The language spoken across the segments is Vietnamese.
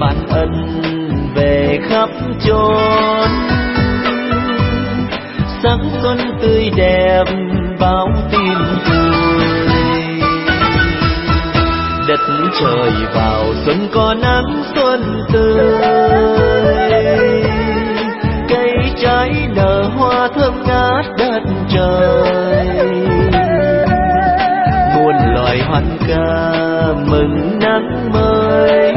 ban ân về khắp chốn. Sắc xuân tươi đẹp bao tim cười, đất trời vào xuân có nắng xuân tươi, cây trái nở hoa thơm ngát đất trời. Muôn loài hoan ca mừng nắng mới,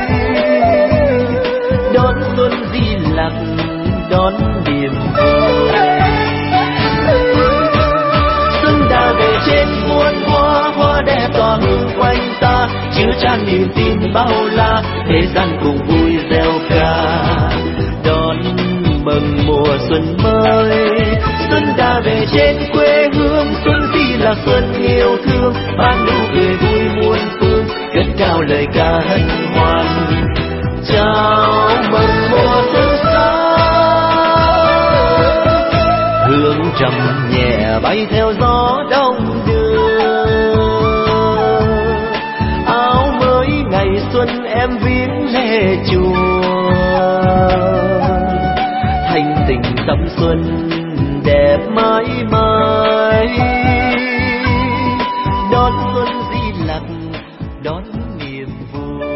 đón xuân Di Lặc đón niềm vui. Xuân đã về trên muôn hoa, hoa đẹp tỏa hương quanh ta, chứa chan niềm tin bao la, thế gian cùng vui reo ca đón mừng mùa xuân mới. Xuân đã về trên quê hương, xuân Di Lặc xuân yêu thương, ban nụ cười vui muôn phương, cất cao lời ca hân hoan chào mừng mùa xuân sang. Hương trầm nhẹ bay theo gió đông đưa, áo mới ngày xuân em viếng lễ chùa. Thanh tình tâm xuân đẹp mãi mãi, đón xuân Di Lặc đón niềm vui.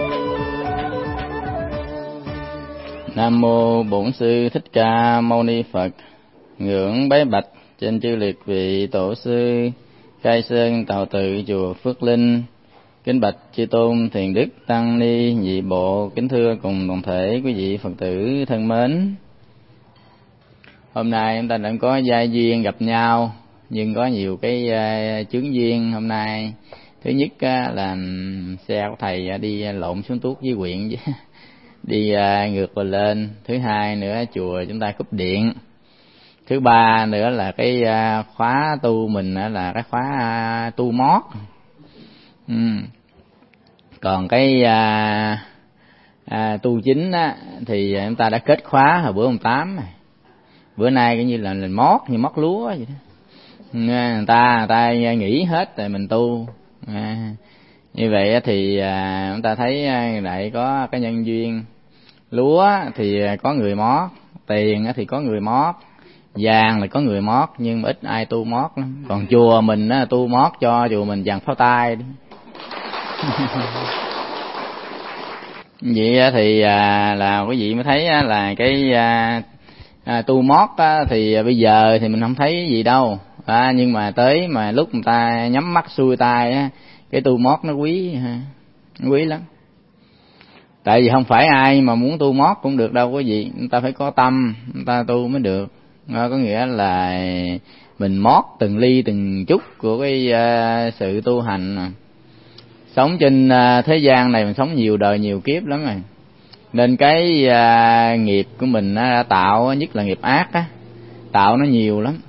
Nam mô Bổn Sư Thích Ca Mâu Ni Phật. Ngưỡng bái bạch trên chư liệt vị tổ sư Khai Sơn Tào Tự chùa Phước Linh. Kính bạch chư tôn thiền đức tăng ni nhị bộ. Kính thưa cùng toàn thể quý vị Phật tử thân mến. Hôm nay chúng ta đã có giai duyên gặp nhau, nhưng có nhiều cái chướng duyên. Hôm nay thứ nhất là xe của thầy đi lộn xuống tuốt với huyện đi ngược và lên. Thứ hai nữa chùa chúng ta cúp điện. Thứ ba nữa là cái khóa tu mình là cái khóa tu mót. Còn cái tu chính thì chúng ta đã kết khóa hồi bữa hôm 8 này. Bữa nay coi như là mót, như mót lúa vậy đó. Người ta nghỉ hết rồi mình tu. Như vậy thì chúng ta thấy lại có cái nhân duyên. Lúa thì có người mót, tiền thì có người mót, vàng là có người mót, nhưng mà ít ai tu mót lắm. Còn chùa mình tu mót cho chùa mình vàng pháo tay đó. Vậy thì là quý vị mới thấy là cái tu mót thì bây giờ thì mình không thấy gì đâu, nhưng mà tới mà lúc người ta nhắm mắt xuôi tay cái tu mót nó quý lắm. Tại vì không phải ai mà muốn tu mót cũng được đâu quý vị, người ta phải có tâm, người ta tu mới được. Có nghĩa là mình mót từng ly từng chút của cái sự tu hành. Sống trên thế gian này mình sống nhiều đời nhiều kiếp lắm rồi, nên cái nghiệp của mình đã tạo, nhất là nghiệp ác tạo nó nhiều lắm,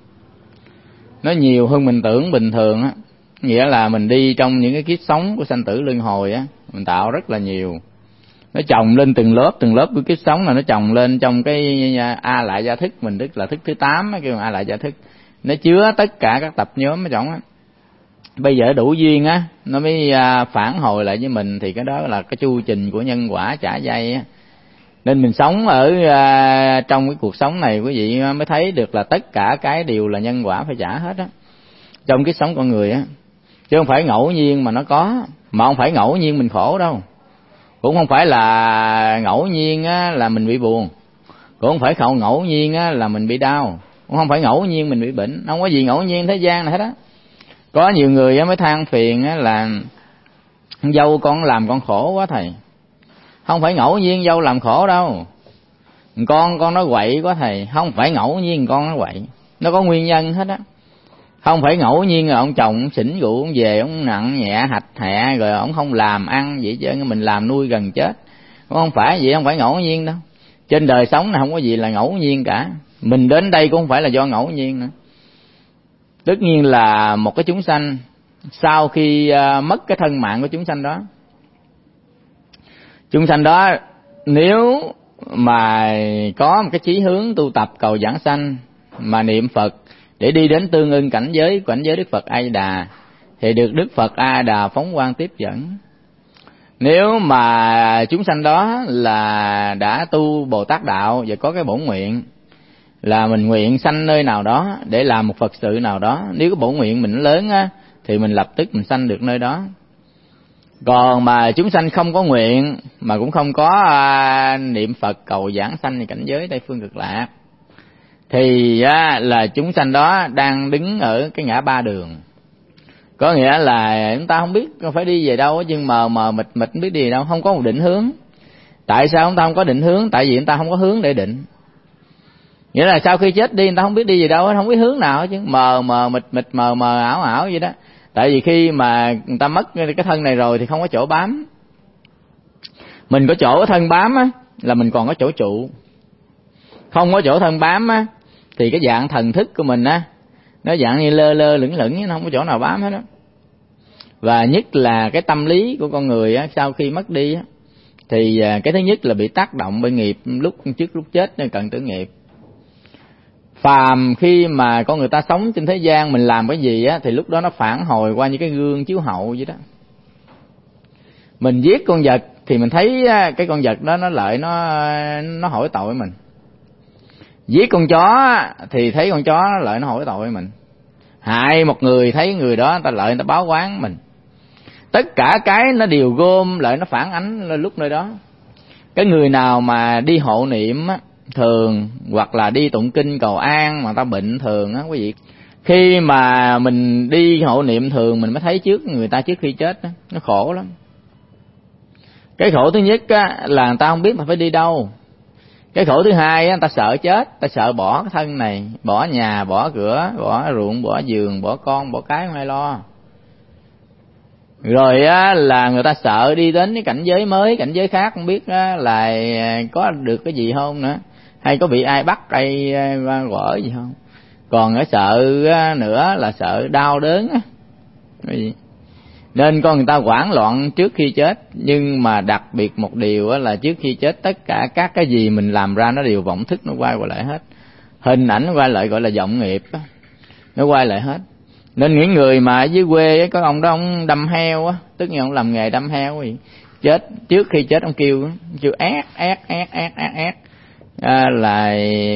nó nhiều hơn mình tưởng bình thường á. Nghĩa là mình đi trong những cái kiếp sống của sanh tử luân hồi mình tạo rất là nhiều, nó chồng lên từng lớp của kiếp sống, là nó chồng lên trong cái a lại gia thức mình, tức là thức thứ 8 kêu a lại gia thức, nó chứa tất cả các tập nhóm ở trong á. Bây giờ đủ duyên nó mới phản hồi lại với mình, thì cái đó là cái chu trình của nhân quả trả dây Nên mình sống ở trong cái cuộc sống này quý vị mới thấy được là tất cả cái đều là nhân quả phải trả hết trong cái sống con người chứ không phải ngẫu nhiên mà nó có, mà không phải ngẫu nhiên mình khổ đâu, cũng không phải là ngẫu nhiên là mình bị buồn, cũng không phải ngẫu nhiên là mình bị đau, cũng không phải ngẫu nhiên mình bị bệnh, không có gì ngẫu nhiên thế gian này hết Có nhiều người mới than phiền là dâu con làm con khổ quá thầy. Không phải ngẫu nhiên dâu làm khổ đâu. Con nó quậy quá thầy. Không phải ngẫu nhiên con nó quậy, nó có nguyên nhân hết Không phải ngẫu nhiên là ông chồng ông xỉn rượu, ông về ông nặng nhẹ hạch hẹ rồi ông không làm ăn vậy chứ mình làm nuôi gần chết. Không phải vậy, không phải ngẫu nhiên đâu. Trên đời sống này không có gì là ngẫu nhiên cả. Mình đến đây cũng không phải là do ngẫu nhiên nữa. Tất nhiên là một cái chúng sanh sau khi mất cái thân mạng của chúng sanh đó nếu mà có một cái chí hướng tu tập cầu giảng sanh mà niệm Phật để đi đến tương ưng cảnh giới Đức Phật A Di Đà, thì được Đức Phật A Di Đà phóng quang tiếp dẫn. Nếu mà chúng sanh đó là đã tu Bồ Tát đạo và có cái bổn nguyện là mình nguyện sanh nơi nào đó để làm một Phật sự nào đó, nếu cái bổn nguyện mình lớn á thì mình lập tức mình sanh được nơi đó. Còn mà chúng sanh không có nguyện mà cũng không có niệm Phật cầu giảng sanh thì cảnh giới Tây Phương Cực Lạc, thì là chúng sanh đó đang đứng ở cái ngã ba đường. Có nghĩa là chúng ta không biết phải đi về đâu, nhưng mờ mịt không biết đi về đâu, không có một định hướng. Tại sao chúng ta không có định hướng? Tại vì chúng ta không có hướng để định. Nghĩa là sau khi chết đi, người ta không biết đi về đâu, không biết hướng nào chứ, mờ mịt ảo vậy đó. Tại vì khi mà người ta mất cái thân này rồi thì không có chỗ bám. Mình có chỗ thân bám á là mình còn có chỗ trụ. Không có chỗ thân bám á thì cái dạng thần thức của mình á nó dạng như lơ lửng, nó không có chỗ nào bám hết đó. Và nhất là cái tâm lý của con người á, sau khi mất đi á, thì cái thứ nhất là bị tác động bởi nghiệp lúc trước lúc chết nên cần tử nghiệp. Phàm khi mà con người ta sống trên thế gian, mình làm cái gì á thì lúc đó nó phản hồi qua như cái gương chiếu hậu vậy đó. Mình giết con vật thì mình thấy cái con vật đó nó lợi, nó hỏi tội mình. Giết con chó thì thấy con chó nó lợi, nó hỏi tội mình. Hại một người thấy người đó người ta lợi, người ta báo oán mình. Tất cả cái nó đều gom lại, nó phản ánh lên lúc nơi đó. Cái người nào mà đi hộ niệm á thường, hoặc là đi tụng kinh cầu an mà ta bệnh thường á quý vị, khi mà mình đi hộ niệm thường mình mới thấy trước người ta trước khi chết á, nó khổ lắm. Cái khổ thứ nhất á là người ta không biết mà phải đi đâu. Cái khổ thứ hai á, người ta sợ chết, ta sợ bỏ cái thân này, bỏ nhà, bỏ cửa, bỏ ruộng, bỏ giường, bỏ con, bỏ cái không ai lo. Rồi á là người ta sợ đi đến cái cảnh giới mới, cảnh giới khác không biết á là có được cái gì không nữa, hay có bị ai bắt, ai quở gì không. Còn cái sợ nữa là sợ đau đớn á. Nên con người ta hoảng loạn trước khi chết. Nhưng mà đặc biệt một điều á là trước khi chết tất cả các cái gì mình làm ra nó đều vọng thức, nó quay lại hết. Hình ảnh quay lại gọi là vọng nghiệp á, nó quay lại hết. Nên những người mà ở dưới quê ấy, có ông đó ông đâm heo á, tức là ông làm nghề đâm heo ấy. Chết trước khi chết ông kêu ét là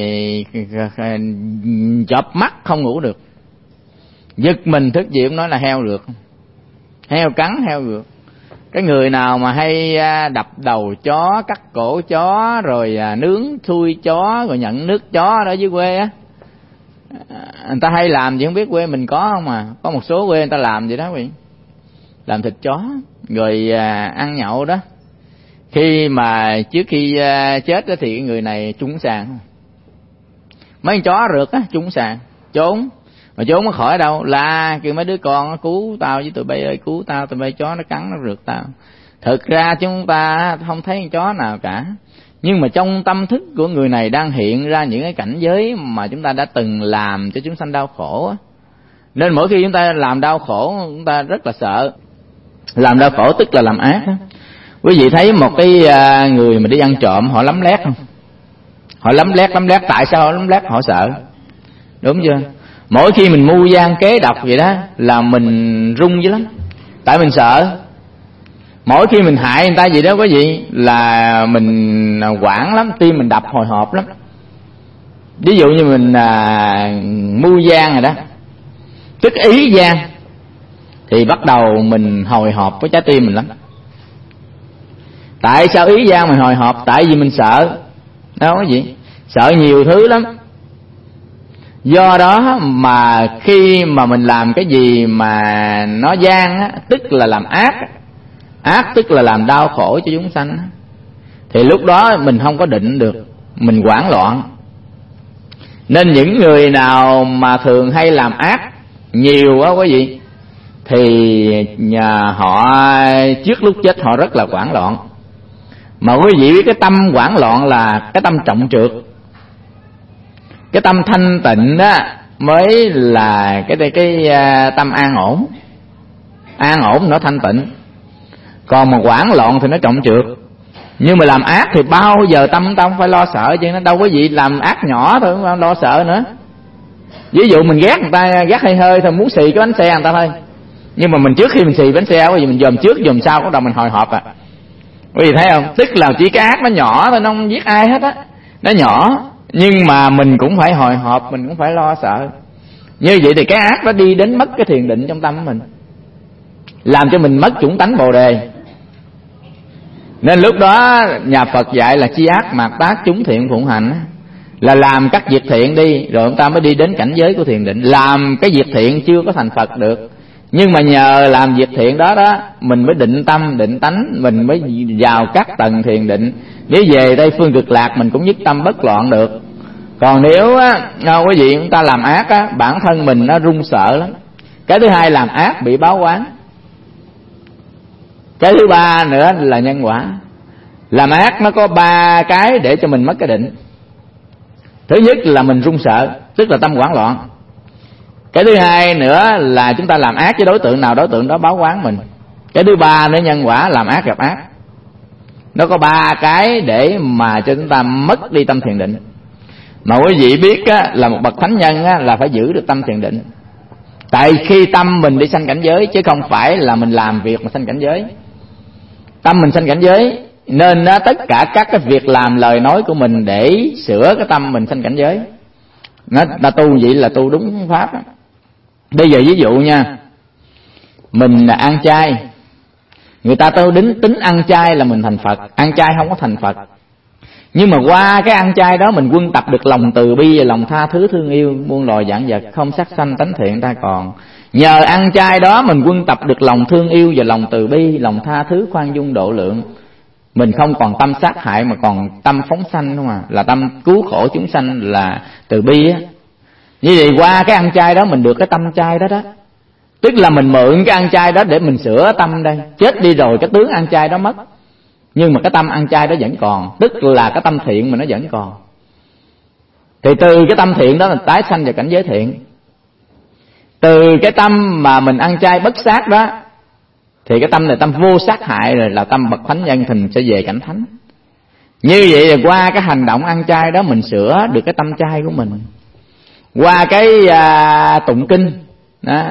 chợp mắt không ngủ được, giật mình thức dậy ông nói là heo rượt, heo cắn heo rượt. Cái người nào mà hay đập đầu chó, cắt cổ chó, rồi nướng thui chó, rồi nhận nước chó đó dưới quê á, người ta hay làm gì không biết quê mình có không mà. Có một số quê người ta làm vậy đó quý vị, làm thịt chó rồi ăn nhậu đó. Khi mà trước khi chết đó thì cái người này trúng sàn, mấy con chó rượt á trúng sàn trốn, mà trốn nó khỏi đâu, la kêu mấy đứa con cứu tao với tụi bay ơi, cứu tao, tụi bay chó nó cắn nó rượt tao. Thực ra chúng ta không thấy con chó nào cả, nhưng mà trong tâm thức của người này đang hiện ra những cái cảnh giới mà chúng ta đã từng làm cho chúng sanh đau khổ á. Nên mỗi khi chúng ta làm đau khổ, chúng ta rất là sợ. Làm đau khổ tức là làm ác á. Quý vị thấy một cái người mà đi ăn trộm họ lấm lét không? Họ lấm lét, tại sao họ lấm lét? Họ sợ, đúng chưa? Mỗi khi mình mưu gian kế độc vậy đó là mình run dữ lắm, tại mình sợ. Mỗi khi mình hại người ta gì đó quý vị là mình hoảng lắm, tim mình đập hồi hộp lắm. Ví dụ như mình mưu gian rồi đó, tức ý gian, thì bắt đầu mình hồi hộp với trái tim mình lắm. Tại sao ý gian mình hồi hộp? Tại vì mình sợ đó quý vị, sợ nhiều thứ lắm. Do đó mà khi mà mình làm cái gì mà nó gian á, tức là làm ác, ác tức là làm đau khổ cho chúng sanh, thì lúc đó mình không có định được, mình hoảng loạn. Nên những người nào mà thường hay làm ác nhiều á quý vị, thì họ trước lúc chết họ rất là hoảng loạn. Mà quý vị biết cái tâm hoảng loạn là cái tâm trọng trược. Cái tâm thanh tịnh đó mới là cái tâm an ổn. An ổn nó thanh tịnh. Còn mà hoảng loạn thì nó trọng trược. Nhưng mà làm ác thì bao giờ tâm ta không phải lo sợ chứ, nó đâu có gì làm ác nhỏ thôi không lo sợ nữa. Ví dụ mình ghét người ta, ghét hơi hơi thôi, muốn xì cái bánh xe người ta thôi, nhưng mà mình trước khi mình xì bánh xe vì mình dòm trước dòm sau, bắt đầu mình hồi hộp Quý vị thấy không? Tức là chỉ cái ác nó nhỏ thôi, nó không giết ai hết á, nó nhỏ, nhưng mà mình cũng phải hồi hộp, mình cũng phải lo sợ. Như vậy thì cái ác nó đi đến mất cái thiền định trong tâm của mình, làm cho mình mất chủng tánh Bồ Đề. Nên lúc đó nhà Phật dạy là chi ác mạt tác chúng thiện phụng hành, là làm các việc thiện đi, rồi chúng ta mới đi đến cảnh giới của thiền định. Làm cái việc thiện chưa có thành Phật được, nhưng mà nhờ làm việc thiện đó đó, mình mới định tâm, định tánh, mình mới vào các tầng thiền định. Nếu về Tây phương cực lạc mình cũng nhất tâm bất loạn được. Còn nếu quý vị chúng ta làm ác á, bản thân mình nó run sợ lắm. Cái thứ hai, làm ác bị báo oán. Cái thứ ba nữa là nhân quả. Làm ác nó có 3 cái để cho mình mất cái định. Thứ nhất là mình run sợ, tức là tâm hoảng loạn. Cái thứ hai nữa là chúng ta làm ác với đối tượng nào, đối tượng đó báo oán mình. Cái thứ ba nữa nhân quả, làm ác gặp ác. Nó có 3 cái để mà cho chúng ta mất đi tâm thiền định. Mà quý vị biết á, là một bậc thánh nhân á, là phải giữ được tâm thiền định. Tại khi tâm mình đi sanh cảnh giới, chứ không phải là mình làm việc mà sanh cảnh giới. Tâm mình sanh cảnh giới, nên tất cả các cái việc làm lời nói của mình để sửa cái tâm mình sanh cảnh giới. Nó tu vậy là tu đúng pháp. Bây giờ ví dụ nha, mình ăn chay, người ta tu đến tính ăn chay là mình thành Phật. Ăn chay không có thành Phật, nhưng mà qua cái ăn chay đó mình quân tập được lòng từ bi và lòng tha thứ thương yêu muôn loài vạn vật, không sát sanh tánh thiện ta còn. Nhờ ăn chay đó mình quân tập được lòng thương yêu và lòng từ bi, lòng tha thứ khoan dung độ lượng. Mình không còn tâm sát hại mà còn tâm phóng sanh không à, là tâm cứu khổ chúng sanh, là từ bi á. Như vậy qua cái ăn chay đó mình được cái tâm chay đó đó. Tức là mình mượn cái ăn chay đó để mình sửa tâm đây. Chết đi rồi cái tướng ăn chay đó mất, nhưng mà cái tâm ăn chay đó vẫn còn, tức là cái tâm thiện mà nó vẫn còn. Thì từ cái tâm thiện đó mình tái sanh vào cảnh giới thiện. Từ cái tâm mà mình ăn chay bất sát đó, thì cái tâm này tâm vô sát hại rồi, là tâm bậc thánh nhân, thì mình sẽ về cảnh thánh. Như vậy là qua cái hành động ăn chay đó mình sửa được cái tâm chay của mình. Qua cái tụng kinh đó,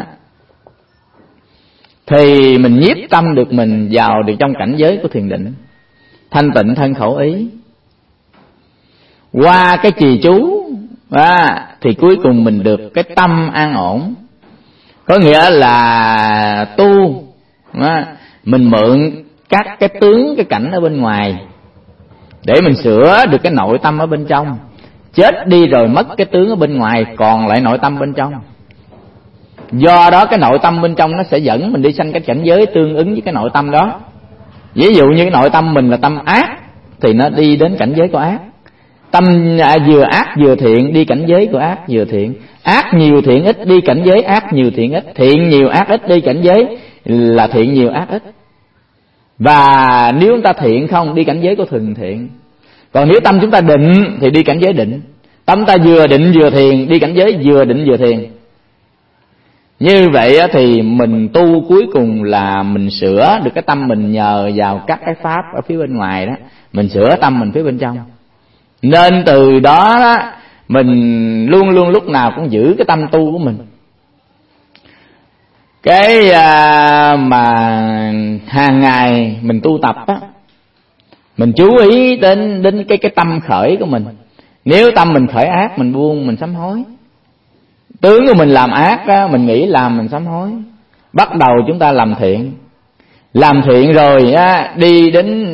thì mình nhiếp tâm được mình vào được trong cảnh giới của thiền định, thanh tịnh thân khẩu ý. Qua cái trì chú thì cuối cùng mình được cái tâm an ổn. Có nghĩa là tu mình mượn các cái tướng, cái cảnh ở bên ngoài để mình sửa được cái nội tâm ở bên trong. Chết đi rồi mất cái tướng ở bên ngoài, còn lại nội tâm bên trong. Do đó cái nội tâm bên trong nó sẽ dẫn mình đi sanh cái cảnh giới tương ứng với cái nội tâm đó. Ví dụ như cái nội tâm mình là tâm ác thì nó đi đến cảnh giới của ác. Tâm vừa ác vừa thiện đi cảnh giới của ác vừa thiện. Ác nhiều thiện ít đi cảnh giới ác nhiều thiện ít. Thiện nhiều ác ít đi cảnh giới là thiện nhiều ác ít. Và nếu chúng ta thiện không đi cảnh giới của thường thiện. Còn nếu tâm chúng ta định thì đi cảnh giới định. Tâm ta vừa định vừa thiền đi cảnh giới vừa định vừa thiền. Như vậy thì mình tu cuối cùng là mình sửa được cái tâm mình nhờ vào các cái pháp ở phía bên ngoài đó, mình sửa tâm mình phía bên trong. Nên từ đó mình luôn luôn lúc nào cũng giữ cái tâm tu của mình. Cái mà hàng ngày mình tu tập á, mình chú ý đến cái tâm khởi của mình. Nếu tâm mình khởi ác mình buông, mình sám hối. Tướng của mình làm ác á, mình nghĩ làm mình sám hối. Bắt đầu chúng ta làm thiện. Làm thiện rồi á, đi đến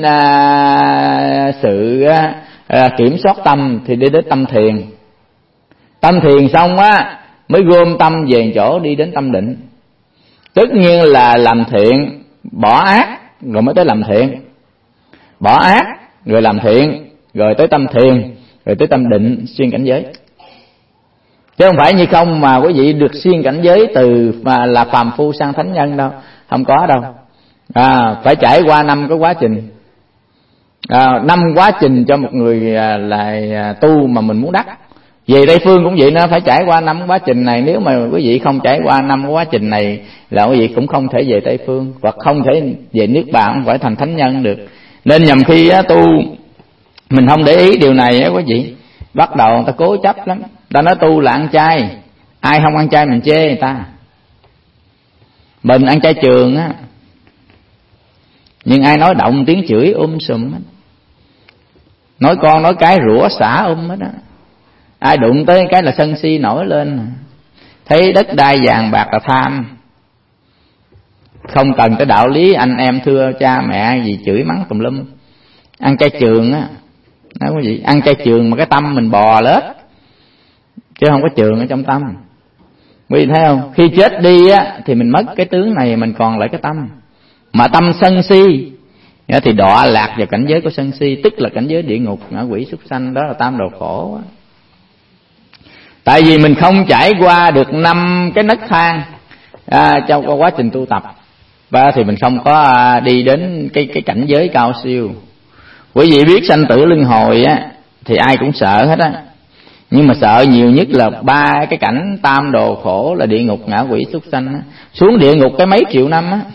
sự kiểm soát tâm thì đi đến tâm thiền. Tâm thiền xong á mới gom tâm về chỗ đi đến tâm định. Tất nhiên là làm thiện, bỏ ác rồi mới tới làm thiện. Bỏ ác rồi làm thiện, rồi tới tâm thiền, rồi tới tâm định, xuyên cảnh giới. Chứ không phải như không mà quý vị được xuyên cảnh giới từ là phàm phu sang thánh nhân đâu. Không có đâu. Phải trải qua 5 cái quá trình. 5 quá trình cho một người là tu mà mình muốn đắc. Về Tây Phương cũng vậy, nó phải trải qua 5 quá trình này. Nếu mà quý vị không trải qua 5 quá trình này là quý vị cũng không thể về Tây Phương, hoặc không thể về Niết Bàn, không phải thành thánh nhân được. Nên nhầm khi tu mình không để ý điều này quý vị, bắt đầu người ta cố chấp lắm. Ta nói tu là ăn chay, ai không ăn chay mình chê người ta. Mình ăn chay trường á, Nhưng ai nói động tiếng chửi sùm hết, nói con nói cái rủa xả hết á. Ai đụng tới cái là sân si nổi lên. Thấy đất đai vàng bạc là tham, không cần tới đạo lý anh em thưa cha mẹ gì chửi mắng tùm lum. Ăn chay trường á, nói quý vị, ăn chay trường mà cái tâm mình bò lết, chứ không có trường ở trong tâm. Quý vị thấy không? Khi chết đi á thì mình mất cái tướng này, mình còn lại cái tâm. Mà tâm sân si thì đọa lạc vào cảnh giới của sân si, tức là cảnh giới địa ngục, ngạ quỷ súc sanh, đó là tam đồ khổ. Tại vì mình không trải qua được 5 cái nấc thang trong quá trình tu tập, và thì mình không có đi đến cái cảnh giới cao siêu. Quý vị biết sanh tử luân hồi á thì ai cũng sợ hết á, nhưng mà sợ nhiều nhất là 3 cái cảnh tam đồ khổ là địa ngục, ngạ quỷ, súc sanh á. Xuống địa ngục cái mấy triệu năm á,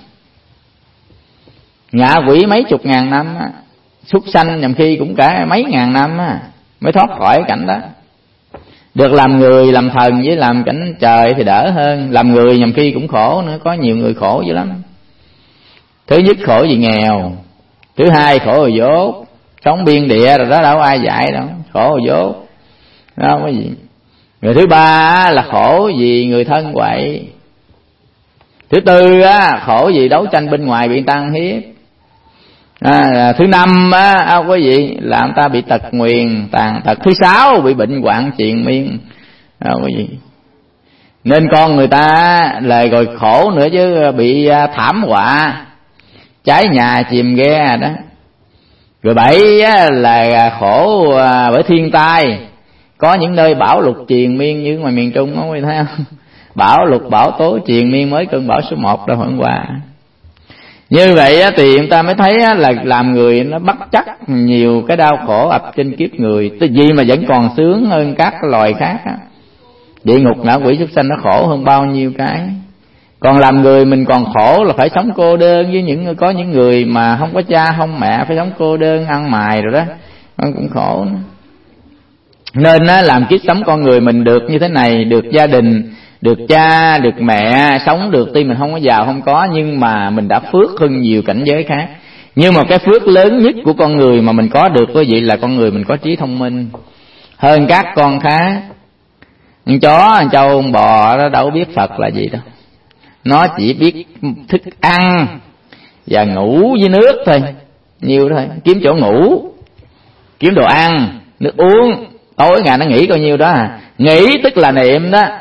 ngạ quỷ mấy chục ngàn năm á, súc sanh nhằm khi cũng cả mấy ngàn năm á mới thoát khỏi cái cảnh đó. Được làm người, làm thần với làm cảnh trời thì đỡ hơn. Làm người nhằm khi cũng khổ nữa, có nhiều người khổ dữ lắm. Thứ nhất khổ vì nghèo, thứ hai khổ vì dốt, sống biên địa rồi đó đâu ai dạy đâu, khổ vì dốt đó không có gì. Người thứ ba là khổ vì người thân quậy. Thứ tư khổ vì đấu tranh bên ngoài bị người ta ăn hiếp. Thứ năm quý vị là người ta bị tật nguyền tàn tật. Thứ sáu bị bệnh hoạn triền miên quý vị. Nên con người ta là rồi khổ nữa chứ, bị thảm họa cháy nhà chìm ghe đó. Rồi 7 là khổ bởi thiên tai, có những nơi bão lụt triền miên như ngoài miền Trung đó quý vị thấy không? Bão lụt bão tố triền miên, mới cơn bão số 1 đó hôm qua. Như vậy thì người ta mới thấy là làm người nó bất chắc nhiều cái đau khổ ập trên kiếp người, cái gì mà vẫn còn sướng hơn các loài khác á. Địa ngục, ngạ quỷ, súc sanh nó khổ hơn bao nhiêu cái. Còn làm người mình còn khổ là phải sống cô đơn với có những người mà không có cha không mẹ, phải sống cô đơn ăn mài rồi đó, nó cũng khổ nữa. Nên làm kiếp sống con người mình được như thế này, được gia đình, được cha, được mẹ, sống được tuy mình không có giàu không có, nhưng mà mình đã phước hơn nhiều cảnh giới khác. Nhưng mà cái phước lớn nhất của con người mà mình có được quý vị là con người mình có trí thông minh hơn các con khác. Con chó, con trâu, con bò nó đâu biết Phật là gì đâu, nó chỉ biết thức ăn và ngủ với nước thôi, nhiều thôi. Kiếm chỗ ngủ, kiếm đồ ăn, nước uống, tối ngày nó nghĩ coi nhiêu đó Nghĩ tức là niệm đó.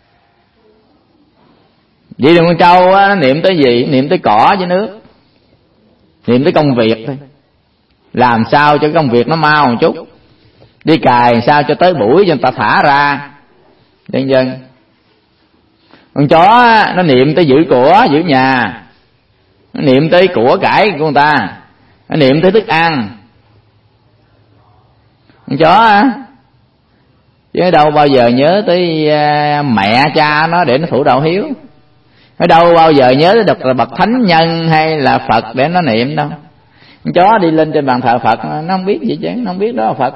Vậy thì con trâu nó niệm tới gì? Niệm tới cỏ với nước, niệm tới công việc thôi, làm sao cho công việc nó mau một chút, đi cài sao cho tới buổi cho người ta thả ra dân dân. Con chó nó niệm tới giữ của giữ nhà, nó niệm tới của cải của người ta, nó niệm tới thức ăn. Con chó chứ đâu bao giờ nhớ tới mẹ cha nó để nó thụ đạo hiếu, nó đâu bao giờ nhớ tới được là bậc thánh nhân hay là Phật để nó niệm đâu. Con chó đi lên trên bàn thờ Phật nó không biết gì chứ, nó không biết đó là Phật.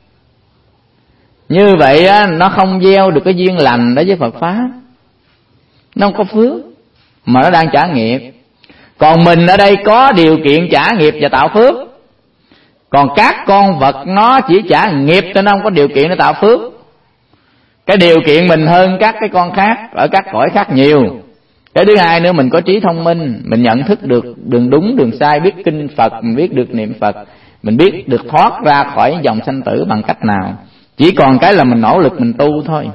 Như vậy nó không gieo được cái duyên lành đối với Phật pháp, nó không có phước mà nó đang trả nghiệp. Còn mình ở đây có điều kiện trả nghiệp và tạo phước. Còn các con vật nó chỉ trả nghiệp cho nó không có điều kiện để tạo phước. Cái điều kiện mình hơn các cái con khác ở các cõi khác nhiều. Cái thứ hai nữa, mình có trí thông minh, mình nhận thức được đường đúng đường sai, biết kinh Phật, mình biết được niệm Phật, mình biết được thoát ra khỏi dòng sanh tử bằng cách nào. Chỉ còn cái là mình nỗ lực mình tu thôi.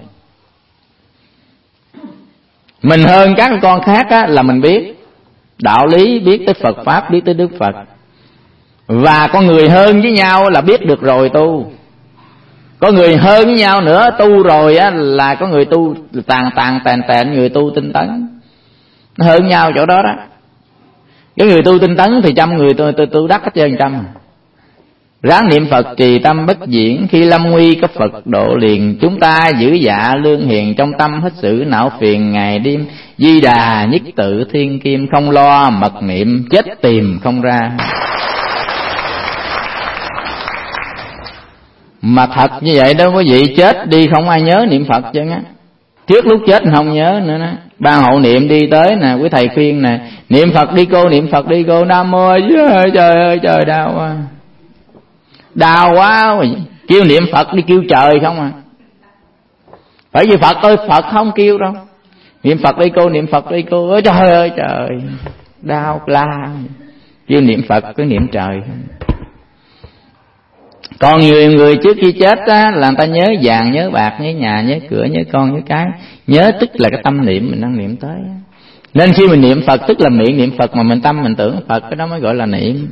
Mình hơn các con khác là mình biết đạo lý, biết tới Phật pháp, biết tới Đức Phật. Và con người hơn với nhau là biết được rồi tu. Có người hơn với nhau nữa tu rồi là có người tu tàn tèn, người tu tinh tấn. Nó hơn nhau chỗ đó đó. Cái người tu tinh tấn thì 100 người tu đắc hết trơn 100. Ráng niệm Phật trì tâm bất diễn, khi lâm nguy có Phật độ liền. Chúng ta giữ dạ lương hiền, trong tâm hết sự não phiền ngày đêm. Di đà nhất tự thiên kim, không lo mật niệm, chết tìm không ra. Mà thật như vậy đó quý vị, chết đi không ai nhớ niệm Phật chứ á. Trước lúc chết không nhớ nữa đó. ban hộ niệm đi tới nè, quý thầy khuyên nè, niệm Phật đi cô, niệm Phật đi cô. Nam mô trời ơi trời, đau quá, đau quá. Kêu niệm Phật đi kêu trời không à. Phải vì Phật ơi, Phật không kêu đâu. Niệm Phật đi cô, niệm Phật đi cô. Ôi trời ơi trời, đau la. Kêu niệm Phật cứ niệm trời. Còn nhiều người trước khi chết á, là người ta nhớ vàng, nhớ bạc, nhớ nhà, nhớ cửa, nhớ con, nhớ cái. Nhớ tức là cái tâm niệm mình đang niệm tới. Nên khi mình niệm Phật tức là miệng niệm Phật mà mình tâm mình tưởng Phật, cái đó mới gọi là niệm.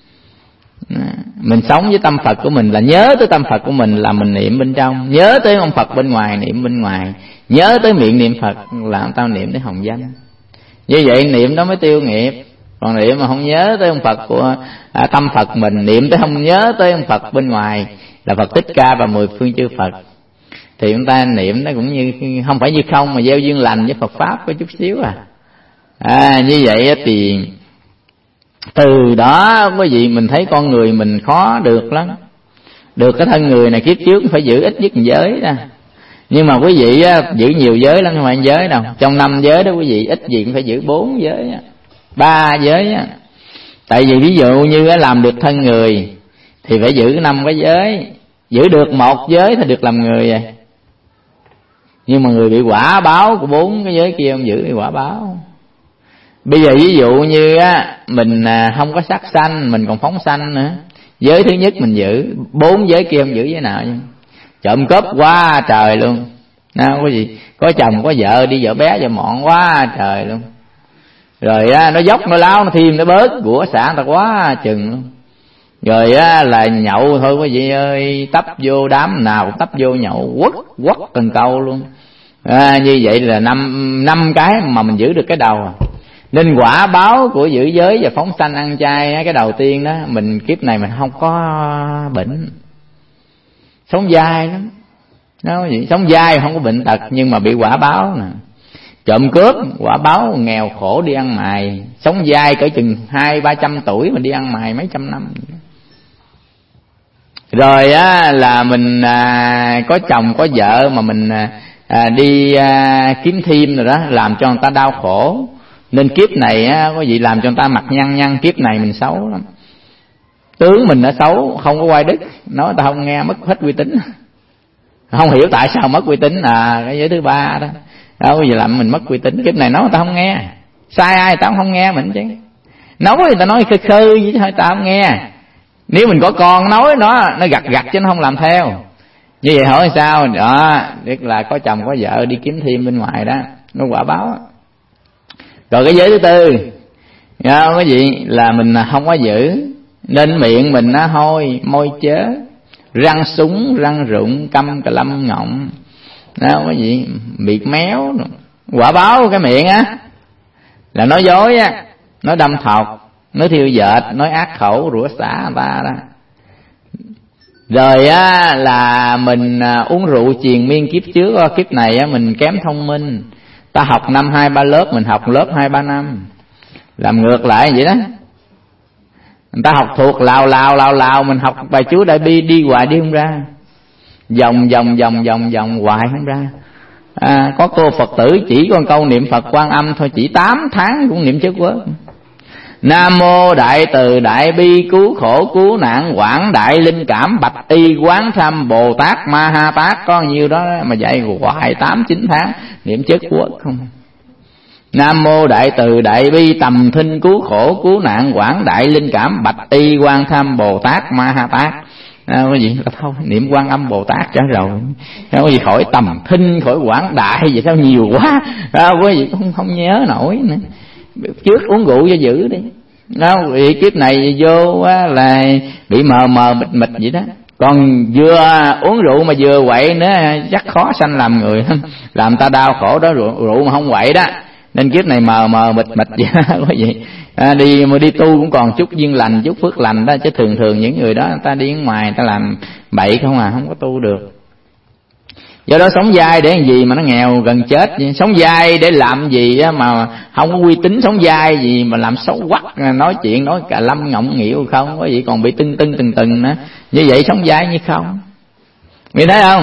Mình sống với tâm Phật của mình là nhớ tới tâm Phật của mình là mình niệm bên trong. Nhớ tới ông Phật bên ngoài niệm bên ngoài. Nhớ tới miệng niệm Phật là tao niệm tới hồng danh. Như vậy niệm đó mới tiêu nghiệp. Còn niệm mà không nhớ tới ông Phật của tâm Phật mình, niệm tới không nhớ tới ông Phật bên ngoài là Phật Thích Ca và 10 phương chư Phật, thì chúng ta niệm nó cũng như không phải như không mà gieo duyên lành với Phật pháp có chút xíu như vậy thì từ đó quý vị mình thấy con người mình khó được lắm. Được cái thân người này kiếp trước phải giữ ít nhất một giới ra. Nhưng mà quý vị giữ nhiều giới lắm, không phải giới đâu. Trong 5 giới đó quý vị ít gì cũng phải giữ 4 giới, 3 giới. Tại vì ví dụ như làm được thân người thì phải giữ 5 cái giới. Giữ được 1 giới thì được làm người vậy. Nhưng mà người bị quả báo của 4 cái giới kia không giữ bị quả báo. Bây giờ ví dụ như mình không có sát sanh, mình còn phóng sanh nữa. Giới thứ nhất mình giữ, 4 giới kia không giữ giới nào chứ. Trộm cướp quá trời luôn. Nào có gì, có chồng có vợ đi vợ bé vợ mọn quá trời luôn. Rồi nó dốc nó láo nó thêm nó bớt của xã người ta quá chừng luôn. Rồi là nhậu thôi quý vị ơi, tấp vô đám nào cũng tấp vô nhậu quất cần câu luôn. Như vậy là năm cái mà mình giữ được cái đầu. Nên quả báo của giữ giới và phóng sanh ăn chay, cái đầu tiên đó, mình kiếp này mình không có bệnh, sống dai lắm. Nó gì sống dai không có bệnh tật nhưng mà bị quả báo nè. Trộm cướp quả báo nghèo khổ đi ăn mày, sống dai cỡ chừng 200-300 tuổi mà đi ăn mày mấy trăm năm. Rồi là mình có chồng có vợ mà mình đi kiếm thêm rồi đó, làm cho người ta đau khổ. Nên kiếp này có gì làm cho người ta mặt nhăn, kiếp này mình xấu lắm. Tướng mình đã xấu, không có quay đức, nói người ta không nghe, mất hết uy tín. Không hiểu tại sao mất uy tín, cái giới thứ 3 đó. Đâu có gì làm mình mất uy tín. Kiếp này nói người ta không nghe, sai ai người ta cũng không nghe mình chứ. Nói người ta nói khơi với thôi, ta không nghe. Nếu mình có con nói nó gặt chứ nó không làm theo. Như vậy hỏi sao? Đó, biết là có chồng có vợ đi kiếm thêm bên ngoài đó, nó quả báo. Rồi cái giới thứ 4, cái gì là mình không có giữ. Nên miệng mình nó hôi, môi chớ, răng súng, răng rụng, câm cà lâm ngọng. Cái gì miệng méo, quả báo cái miệng là nói dối nói đâm thọc, nói thiêu dệt, nói ác khẩu, rủa xả người ta đó. Rồi là mình uống rượu triền miên kiếp trước, kiếp này mình kém thông minh. Ta học năm 2-3 lớp, mình học lớp 2-3 năm, làm ngược lại vậy đó. Người ta học thuộc lào, mình học bài chú Đại Bi đi hoài đi không ra, vòng hoài không ra. Có cô Phật tử chỉ con câu niệm Phật Quan Âm thôi, chỉ 8 tháng cũng niệm chất quốc. Nam mô Đại Từ Đại Bi cứu khổ cứu nạn quảng đại linh cảm bạch y quán thâm Bồ Tát Ma Ha Tát, có nhiêu đó mà dạy hoài 8-9 tháng niệm chất quốc không. Nam mô Đại Từ Đại Bi tầm thinh cứu khổ cứu nạn quảng đại linh cảm bạch y quán thâm Bồ Tát Ma Ha Tát. Cái gì là thôi niệm Quan Âm Bồ Tát cho rồi, cái gì khỏi tầm thinh khỏi quảng đại vậy sao nhiều quá, cái gì cũng không nhớ nổi nữa. Trước uống rượu cho giữ đi đó, vì kiếp này vô là bị mờ mịt vậy đó. Còn vừa uống rượu mà vừa quậy nữa chắc khó sanh làm người, làm ta đau khổ đó. Rượu mà không quậy đó nên kiếp này mờ mịt vậy đó. Có gì đi tu cũng còn chút duyên lành, chút phước lành đó, chứ thường những người đó người ta đi ngoài người ta làm bậy không không có tu được. Do đó sống dai để làm gì mà nó nghèo gần chết, sống dai để làm gì mà không có uy tín, sống dai gì mà làm xấu quắc, nói chuyện nói cả lâm ngọng nghịu không có gì, còn bị từng nữa. Như vậy sống dai như không. Vì thấy không,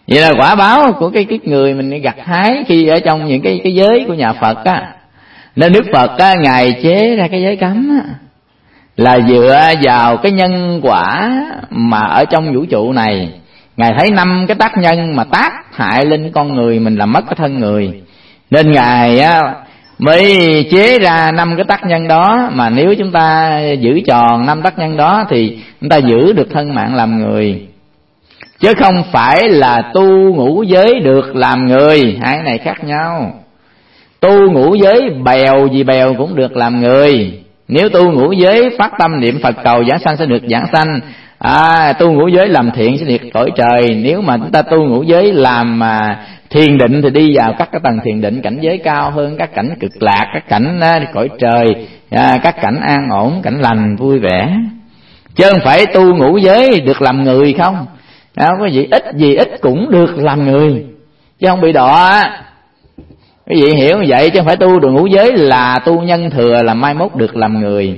Vậy là quả báo của cái người mình gặt hái khi ở trong những cái giới của nhà Phật á. Nên Đức Phật á, Ngài chế ra cái giới cấm á, là dựa vào cái nhân quả mà ở trong vũ trụ này. Ngài thấy 5 cái tác nhân mà tác hại lên con người mình làm mất cái thân người, nên Ngài á, mới chế ra 5 cái tác nhân đó. Mà nếu chúng ta giữ tròn 5 tác nhân đó thì chúng ta giữ được thân mạng làm người, chứ không phải là tu ngũ giới được làm người. Hai cái này khác nhau. Tu ngũ giới bèo gì bèo cũng được làm người. Nếu tu ngũ giới phát tâm niệm Phật cầu giảng sanh sẽ được giảng sanh. Tu ngũ giới làm thiện sẽ được cõi trời. Nếu mà chúng ta tu ngũ giới làm thiền định thì đi vào các cái tầng thiền định, cảnh giới cao hơn, các cảnh cực lạc, các cảnh cõi trời, các cảnh an ổn, cảnh lành vui vẻ. Chứ không phải tu ngũ giới được làm người không. Có gì ít cũng được làm người, chứ không bị đọa. Quý vị hiểu như vậy, chứ không phải tu được ngũ giới là tu nhân thừa, là mai mốt được làm người.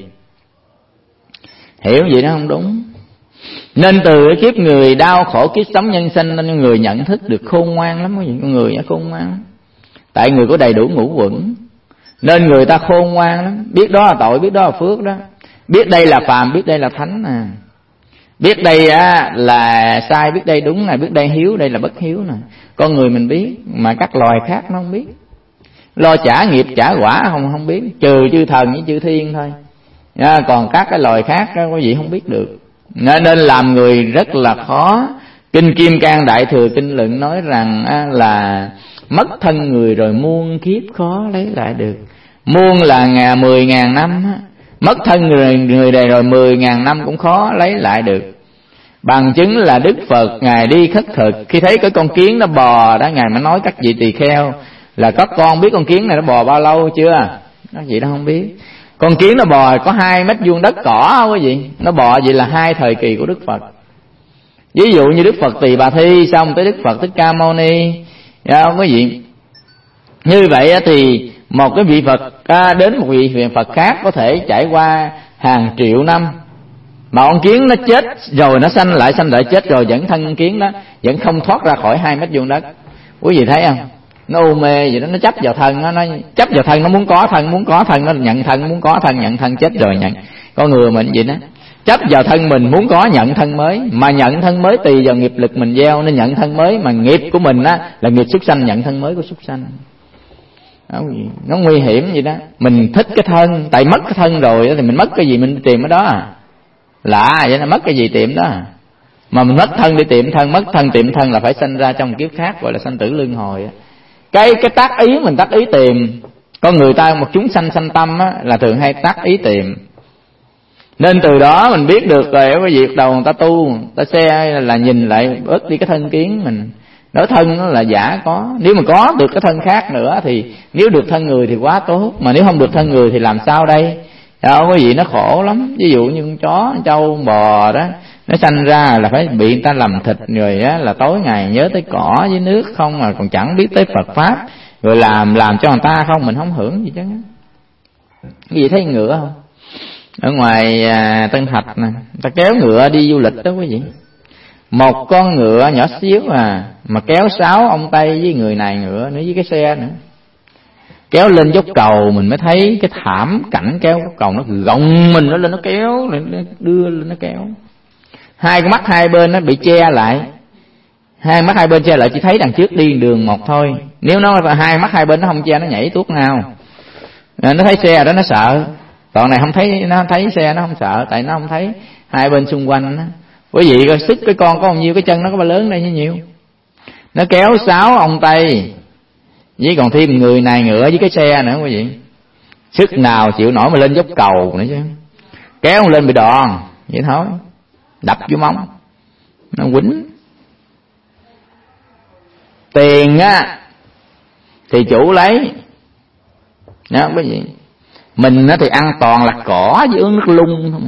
Hiểu vậy đó không đúng. Nên từ cái kiếp người đau khổ kiếp sống nhân sinh, nên người nhận thức được khôn ngoan lắm. Quý vị, con người khôn ngoan lắm. Tại người có đầy đủ ngũ quẩn, nên người ta khôn ngoan lắm. Biết đó là tội, biết đó là phước đó. Biết đây là phàm, biết đây là thánh à. Biết đây là sai, biết đây đúng nè, biết đây hiếu, đây là bất hiếu nè. Con người mình biết, mà các loài khác nó không biết. Lo trả nghiệp trả quả không biết, trừ chư thần với chư thiên thôi. Còn các cái loài khác quý vị không biết được. Nên làm người rất là khó. Kinh Kim Cang Đại Thừa Kinh Luận nói rằng là mất thân người rồi muôn kiếp khó lấy lại được. Muôn là 10.000 năm, mất thân người này rồi 10.000 năm cũng khó lấy lại được. Bằng chứng là Đức Phật Ngài đi khất thực, khi thấy cái con kiến nó bò đó, Ngài mới nói các vị tỳ kheo là các con biết con kiến này nó bò bao lâu chưa? Nó vậy đó không biết. Con kiến nó bò có 2 mét vuông đất cỏ không quý vị? Nó bò vậy là 2 thời kỳ của Đức Phật. Ví dụ như Đức Phật Tỳ Bà Thi xong tới Đức Phật Thích Ca Mâu Ni, quý vị. Như vậy thì một cái vị Phật đến một vị Phật khác có thể trải qua hàng triệu năm. Mà con kiến nó chết rồi nó sanh lại chết rồi, vẫn thân kiến đó vẫn không thoát ra khỏi 2 mét vuông đất. Quý vị thấy không? Nó u mê vậy đó, nó chấp vào thân, nó chấp vào thân, nó muốn có thân, nó nhận thân, muốn có thân, nhận thân, chết rồi nhận. Con người mình vậy đó, chấp vào thân mình muốn có nhận thân mới, mà nhận thân mới tùy vào nghiệp lực mình gieo nên nhận thân mới, mà nghiệp của mình là nghiệp súc sanh, nhận thân mới của súc sanh. Nó nguy hiểm vậy đó. Mình thích cái thân, tại mất cái thân rồi thì mình mất cái gì mình tìm ở đó lạ vậy, nó mất cái gì tìm đó. Mà mình mất thân đi tìm thân, mất thân tìm thân là phải sanh ra trong kiếp khác, gọi là sanh tử luân hồi. Cái tác ý mình tác ý tìm. Con người ta một chúng sanh tâm là thường hay tác ý tìm. Nên từ đó mình biết được rồi, cái việc đầu người ta tu, người ta xe là nhìn lại bớt đi cái thân kiến mình. Nói thân nó là giả có. Nếu mà có được cái thân khác nữa thì nếu được thân người thì quá tốt. Mà nếu không được thân người thì làm sao đây? Quý vị, nó khổ lắm. Ví dụ như con chó, con trâu, con bò đó, nó sanh ra là phải bị người ta làm thịt rồi là tối ngày nhớ tới cỏ với nước không, mà còn chẳng biết tới Phật Pháp. Rồi làm cho người ta không, mình không hưởng gì chứ. Quý vị thấy ngựa không? Ở ngoài Tân Thạch nè, người ta kéo ngựa đi du lịch đó quý vị. Một con ngựa nhỏ xíu mà kéo 6 ông Tây với người này ngựa nữa, với cái xe nữa. Kéo lên dốc cầu mình mới thấy cái thảm cảnh kéo dốc cầu, nó gồng mình nó lên, nó kéo, nó đưa lên, nó kéo. 2 con mắt hai bên nó bị che lại. 2 mắt hai bên che lại chỉ thấy đằng trước đi đường một thôi. Nếu nó 2 mắt hai bên nó không che, nó nhảy tuốt nào. Nó thấy xe đó nó sợ. Còn này không thấy, nó thấy xe nó không sợ, tại nó không thấy hai bên xung quanh đó. Quý vị coi sức cái con có bao nhiêu, cái chân nó có bao lớn đây như nhiêu. Nó kéo 6 ông Tây với còn thêm người này ngựa với cái xe nữa quý vị. Sức nào chịu nổi mà lên dốc cầu nữa chứ. Kéo lên bị đòn vậy thôi, đập vô mông nó quýnh. Tiền thì chủ lấy đó quý vị. Mình thì ăn toàn là cỏ với uống nước lung thôi mà.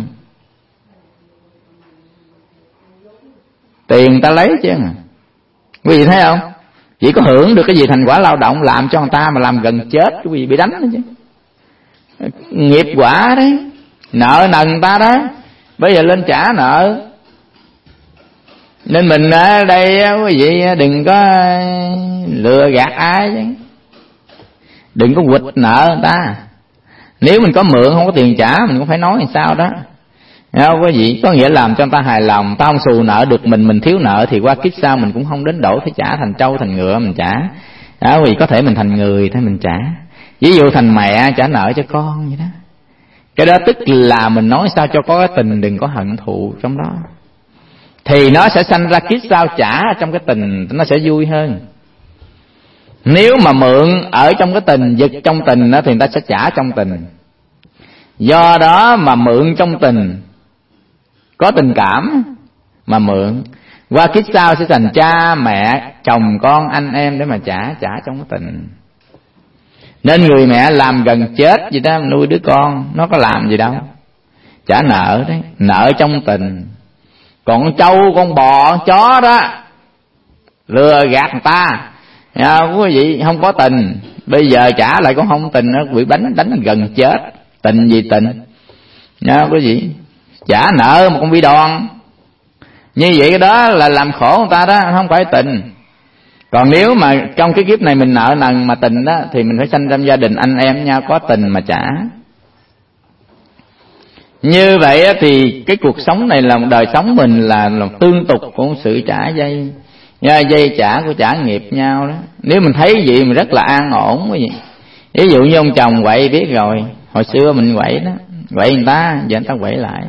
Tiền ta lấy chứ. Quý vị thấy không? Chỉ có hưởng được cái gì thành quả lao động làm cho người ta mà làm gần chết, quý vị bị đánh đó chứ. Nghiệp quả đấy. Nợ nần người ta đó, bây giờ lên trả nợ. Nên mình ở đây quý vị đừng có lừa gạt ai chứ, đừng có quỵt nợ người ta. Nếu mình có mượn không có tiền trả, mình cũng phải nói làm sao đó. Không, quý vị, có nghĩa làm cho người ta hài lòng. Ta không xù nợ được mình thiếu nợ thì qua kiếp sau mình cũng không đến độ phải trả thành trâu thành ngựa mình trả. Đó, vì có thể mình thành người thế mình trả. Ví dụ thành mẹ trả nợ cho con vậy đó. Cái đó tức là mình nói sao cho có cái tình, đừng có hận thù trong đó, thì nó sẽ sanh ra kiếp sau trả trong cái tình, nó sẽ vui hơn. Nếu mà mượn ở trong cái tình, giật trong tình đó, thì người ta sẽ trả trong tình. Do đó mà mượn trong tình, có tình cảm mà mượn, qua kiếp sau sẽ thành cha mẹ, chồng con, anh em để mà trả trong cái tình. Nên người mẹ làm gần chết gì đó nuôi đứa con, nó có làm gì đâu, trả nợ đấy, nợ trong tình. Còn con trâu, con bò, con chó đó lừa gạt người ta, quý vị, không có tình, bây giờ trả lại cũng không tình, nó bị đánh gần chết. Tình gì tình nha quý vị, trả nợ một con bi đòn như vậy, cái đó là làm khổ người ta đó, không phải tình. Còn nếu mà trong cái kiếp này mình nợ nần mà tình đó, thì mình phải sanh trong gia đình anh em nhau, có tình mà trả. Như vậy thì cái cuộc sống này là một đời sống mình là tương tục của sự trả dây trả của trả nghiệp nhau đó. Nếu mình thấy vậy mình rất là an ổn quý vị. Ví dụ như ông chồng quậy biết rồi, hồi xưa mình quậy đó, quậy người ta, giờ người ta quậy lại,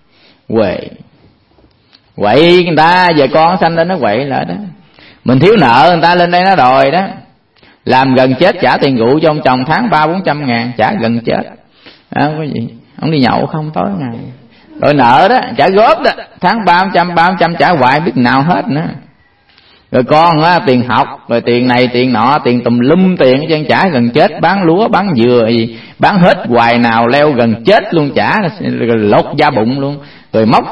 quậy người ta, giờ con sanh lên nó quậy lại đó. Mình thiếu nợ người ta lên đây nó đòi đó, làm gần chết trả tiền rượu cho ông chồng tháng 300-400 ngàn, trả gần chết. Quý vị, ông đi nhậu không tối ngày, rồi nợ đó trả góp đó, tháng 300 trả hoài biết nào hết nữa. Rồi con á, tiền học, rồi tiền này tiền nọ, tiền tùm lum tiền cho trả gần chết, bán lúa bán dừa gì bán hết hoài nào leo gần chết luôn, trả rồi lột da bụng luôn. Rồi móc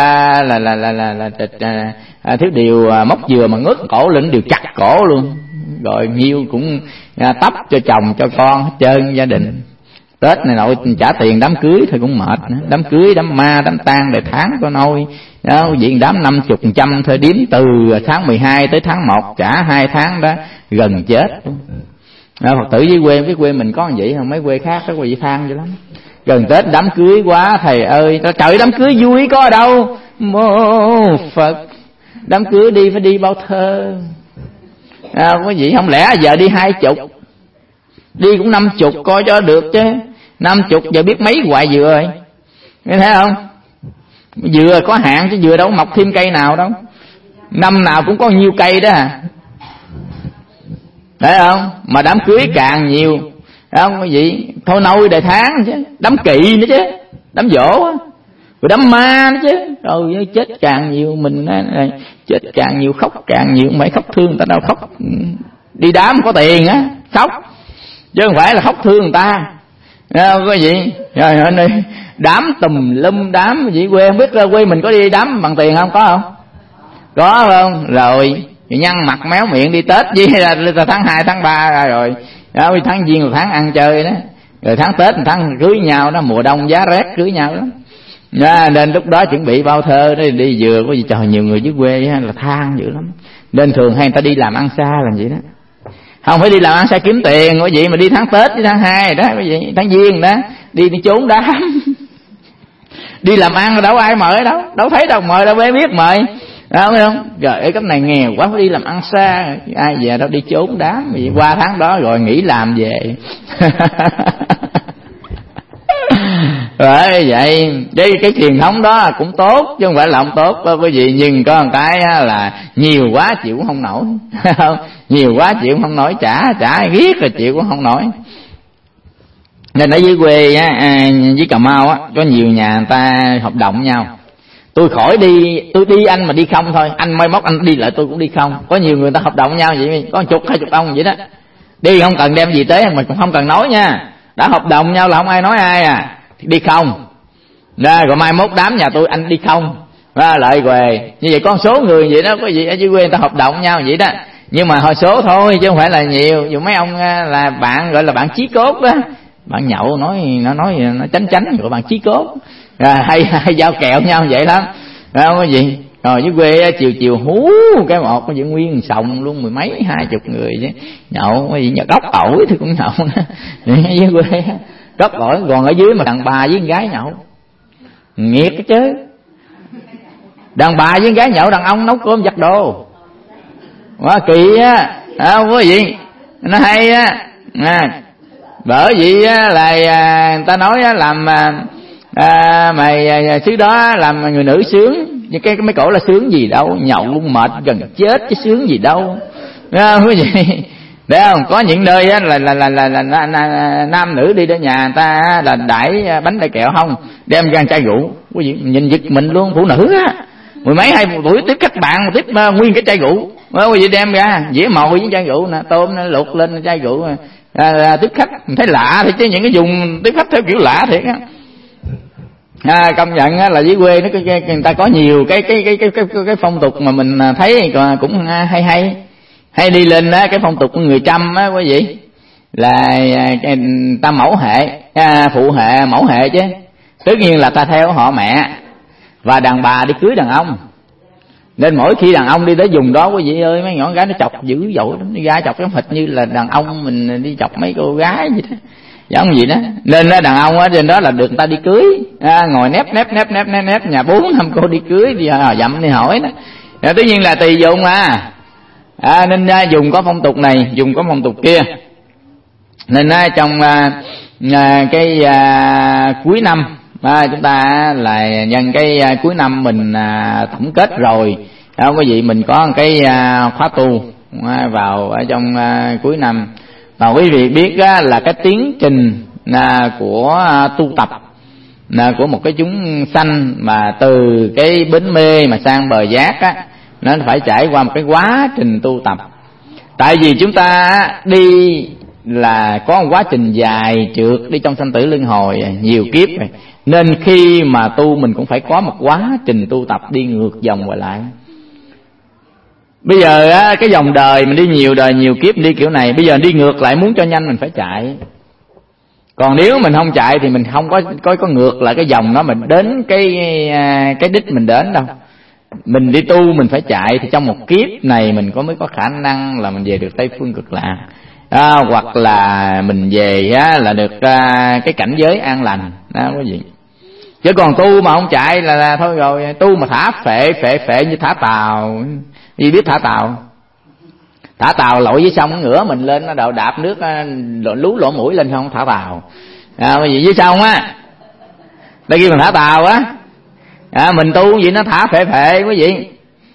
thiếu điều móc dừa mà ngước cổ lên điều chặt cổ luôn. Rồi nhiêu cũng tấp cho chồng cho con hết trơn gia đình. Tết này nội trả tiền đám cưới thôi cũng mệt nữa. Đám cưới, đám ma, đám tang để tháng có nôi đó, diện đám 50, 100 thôi, điếm từ tháng 12 tới tháng 1 trả 2 tháng đó, gần chết. Phật tử dưới quê, cái quê mình có như vậy không, mấy quê khác có gì than vậy lắm. Gần Tết đám cưới quá thầy ơi, trời đám cưới vui có ở đâu, mô Phật, đám cưới đi phải đi bao thơ. Có gì không lẽ giờ đi 20, đi cũng 50 coi cho được chứ. 50 giờ biết mấy hoài dừa rồi, nghe thấy không? Dừa có hạn chứ dừa đâu mọc thêm cây nào đâu, năm nào cũng có nhiêu cây đó à, thấy không? Mà đám cưới càng nhiều, thấy không quý vị? Thôi nôi đời tháng chứ, đám kỵ nữa chứ, đám dỗ á, rồi đám ma nữa chứ. Rồi chết càng nhiều, mình chết càng nhiều, khóc càng nhiều. Mấy khóc thương người ta đâu, khóc đi đám có tiền á khóc, chứ không phải là khóc thương người ta. Có gì rồi đám tùm lum đám gì quê, không biết quê mình có đi đám bằng tiền không, có không? Có không? Rồi nhăn mặt méo miệng đi Tết với tháng 2 tháng 3 ra rồi đó, tháng Giêng là tháng ăn chơi đó, rồi tháng Tết tháng cưới nhau đó, mùa đông giá rét cưới nhau đó. Nên lúc đó chuẩn bị bao thơ đó, đi vừa có gì trời, nhiều người dưới quê là than dữ lắm. Nên thường hay người ta đi làm ăn xa làm vậy đó, không phải đi làm ăn xa kiếm tiền quý vị, mà đi tháng Tết với tháng 2 đó quý vị, tháng Giêng đó đi trốn đám đi làm ăn đâu ai mời đâu thấy đâu mời, đâu biết mời, thấy không? Rồi cái này nghèo quá phải đi làm ăn xa, ai về đâu đi trốn đám vì qua tháng đó rồi nghỉ làm về Rồi vậy cái truyền thống đó cũng tốt chứ không phải là không tốt đó quý vị, nhưng có một cái là nhiều quá chịu cũng không nổi nhiều quá chịu cũng không nổi, trả riết rồi chịu cũng không nổi. Nên ở dưới quê với Cà Mau á, có nhiều nhà người ta hợp đồng nhau, tôi khỏi đi, tôi đi anh mà đi không thôi, anh mai mốt anh đi lại tôi cũng đi không. Có nhiều người ta hợp đồng nhau vậy, có 10, 20 ông vậy đó, đi không cần đem gì tới mà cũng không cần nói nha, đã hợp đồng nhau là không ai nói ai đi không ra, rồi mai mốt đám nhà tôi anh đi không ra lại về. Như vậy con số người vậy đó, có gì ở dưới quê người ta hợp đồng nhau vậy đó, nhưng mà hồi số thôi chứ không phải là nhiều. Dù mấy ông là bạn gọi là bạn chí cốt đó, bạn nhậu nó chánh rồi bạn chí cốt hay giao kẹo nhau vậy lắm, không có gì. Rồi dưới quê chiều chiều hú cái một có những nguyên sòng luôn, 10 mấy 20 người chứ nhậu, cái gì nhậu gốc ổi thì cũng nhậu dưới quê gốc ổi. Còn ở dưới mà đàn bà với con gái nhậu nghiệt cái chứ. Đàn bà với con gái nhậu, đàn ông nấu cơm giặt đồ quá kỳ á, không có gì nó hay á. Bởi vì là người ta nói làm mày xứ đó làm người nữ sướng, nhưng cái mấy cổ là sướng gì đâu, nhậu luôn mệt gần chết chứ sướng gì đâu, không có gì. Để không có những nơi á là nam nữ đi đến nhà người ta là đãi bánh đãi kẹo không, đem ra chai rượu, quý vị nhìn giật mình luôn. Phụ nữ á 10 mấy 20 tuổi tiếp các bạn tiếp nguyên cái chai rượu, quý vị đem ra dĩa mồi với chai rượu nè, tôm nó luộc lên chai rượu tiếp khách. Mình thấy lạ thì chứ những cái vùng tiếp khách theo kiểu lạ thiệt á. Công nhận là dưới quê nó người ta có nhiều cái phong tục mà mình thấy cũng hay đi lên á. Cái phong tục của người Chăm á quý vị là ta mẫu hệ phụ hệ mẫu hệ chứ, tất nhiên là ta theo họ mẹ, và đàn bà đi cưới đàn ông. Nên mỗi khi đàn ông đi tới vùng đó quý vị ơi, mấy nhỏ gái nó chọc dữ dội lắm, đi ra chọc cái hịch như là đàn ông mình đi chọc mấy cô gái vậy đó, giống gì đó. Nên đàn ông ở trên đó là được người ta đi cưới, ngồi nép nhà 4-5 cô đi cưới, đi dặm đi hỏi đó. Tất nhiên là tùy vùng nên dùng có phong tục này, dùng có phong tục kia. Nên trong cái cuối năm chúng ta là nhân cái cuối năm mình tổng kết rồi, quý vị mình có cái khóa tu vào ở trong cuối năm. Và quý vị biết là cái tiến trình của tu tập của một cái chúng sanh mà từ cái bến mê mà sang bờ giác á, nó phải trải qua một cái quá trình tu tập. Tại vì chúng ta đi là có một quá trình dài trượt đi trong sanh tử luân hồi nhiều kiếp rồi, nên khi mà tu mình cũng phải có một quá trình tu tập đi ngược dòng qua lại. Bây giờ cái dòng đời mình đi nhiều đời nhiều kiếp đi kiểu này, bây giờ đi ngược lại muốn cho nhanh mình phải chạy. Còn nếu mình không chạy thì mình không có ngược lại cái dòng đó, mình đến cái đích mình đến đâu. Mình đi tu mình phải chạy, thì trong một kiếp này mình mới có khả năng là mình về được Tây Phương Cực Lạc, hoặc là mình về là được cái cảnh giới an lành đó quý vị. Chứ còn tu mà không chạy là thôi rồi. Tu mà thả phệ như thả tàu. Gì biết thả tàu? Thả tàu lội dưới sông ngửa mình lên, nó đạp nước lú lỗ mũi lên không thả tàu. Quý vị dưới sông á, đây kia mình thả tàu á. Mình tu gì nó thả phệ quý vị.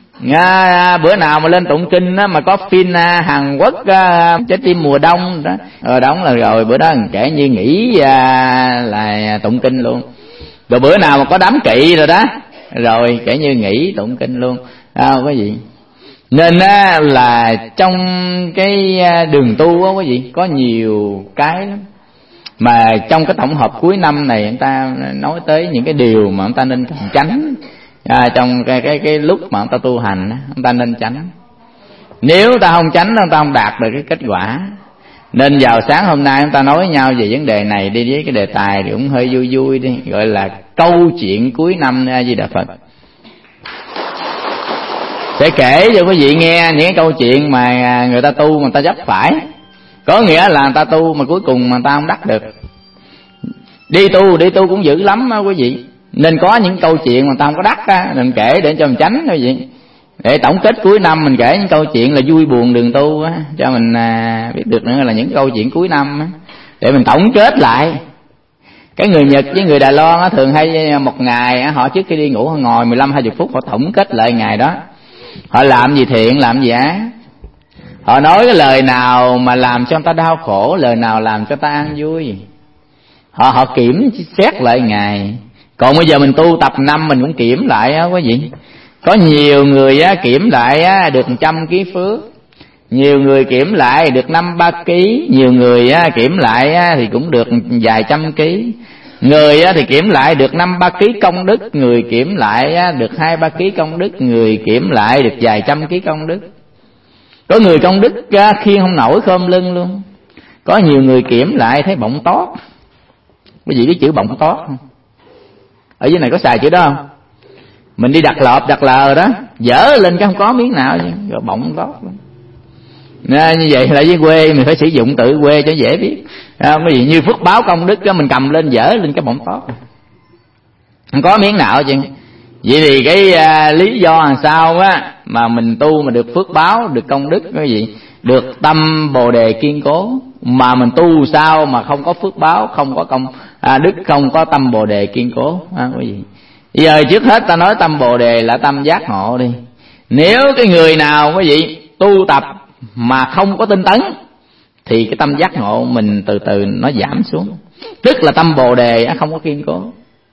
Bữa nào mà lên tụng kinh á, mà có phim Hàn Quốc trái tim mùa đông đó, đóng là rồi bữa đó kể như nghỉ là tụng kinh luôn. Rồi bữa nào mà có đám kỵ rồi đó, rồi kể như nghỉ tụng kinh luôn quý vị. Nên là trong cái đường tu á quý vị có nhiều cái lắm. Mà trong cái tổng hợp cuối năm này người ta nói tới những cái điều mà người ta nên tránh trong cái lúc mà người ta tu hành, người ta nên tránh. Nếu ta không tránh người ta không đạt được cái kết quả. Nên vào sáng hôm nay chúng ta nói với nhau về vấn đề này đi, với cái đề tài thì cũng hơi vui vui đi, gọi là câu chuyện cuối năm A Di Đà Phật. Sẽ kể cho quý vị nghe những cái câu chuyện mà người ta tu mà người ta vấp phải. Có nghĩa là người ta tu mà cuối cùng mà người ta không đắc được. Đi tu cũng dữ lắm á quý vị. Nên có những câu chuyện mà người ta không có đắc á, mình kể để cho mình tránh quý vị. Để tổng kết cuối năm mình kể những câu chuyện là vui buồn đường tu á, cho mình biết được nữa là những câu chuyện cuối năm á, để mình tổng kết lại. Cái người Nhật với người Đài Loan á, thường hay một ngày á, họ trước khi đi ngủ họ ngồi 15-20 phút họ tổng kết lại ngày đó. Họ làm gì thiện, làm gì ác. Họ nói cái lời nào mà làm cho người ta đau khổ, lời nào làm cho ta an vui. Họ kiểm xét lại ngày. Còn bây giờ mình tu tập năm mình cũng kiểm lại á quý vị. Có nhiều người á, kiểm lại á, được 100 kg phước. Nhiều người kiểm lại được 5-3 kg. Nhiều người á, kiểm lại á, thì cũng được vài trăm ký. Người á, thì kiểm lại được 5-3 kg công đức. Người kiểm lại á, được 2-3 kg công đức. Người kiểm lại được vài trăm ký công đức. Có người công đức khiêng không nổi khom lưng luôn. Có nhiều người kiểm lại thấy bọng tót. Quý vị biết chữ bọng tót không? Ở dưới này có xài chữ đó không? Mình đi đặt lờ đó, dở lên cái không có miếng nào chứ, rồi bọng lót luôn. Như vậy là với quê mình phải sử dụng tự quê cho dễ biết. Cái gì như phước báo công đức đó, mình cầm lên dở lên cái bọng tót, không có miếng nào chứ. Vậy thì cái lý do làm sao á mà mình tu mà được phước báo, được công đức, cái gì được tâm bồ đề kiên cố, mà mình tu sao mà không có phước báo, không có công đức, không có tâm bồ đề kiên cố cái gì. Bây giờ trước hết ta nói tâm bồ đề là tâm giác ngộ đi. Nếu cái người nào cái gì tu tập mà không có tinh tấn thì cái tâm giác ngộ mình từ từ nó giảm xuống, tức là tâm bồ đề không có kiên cố.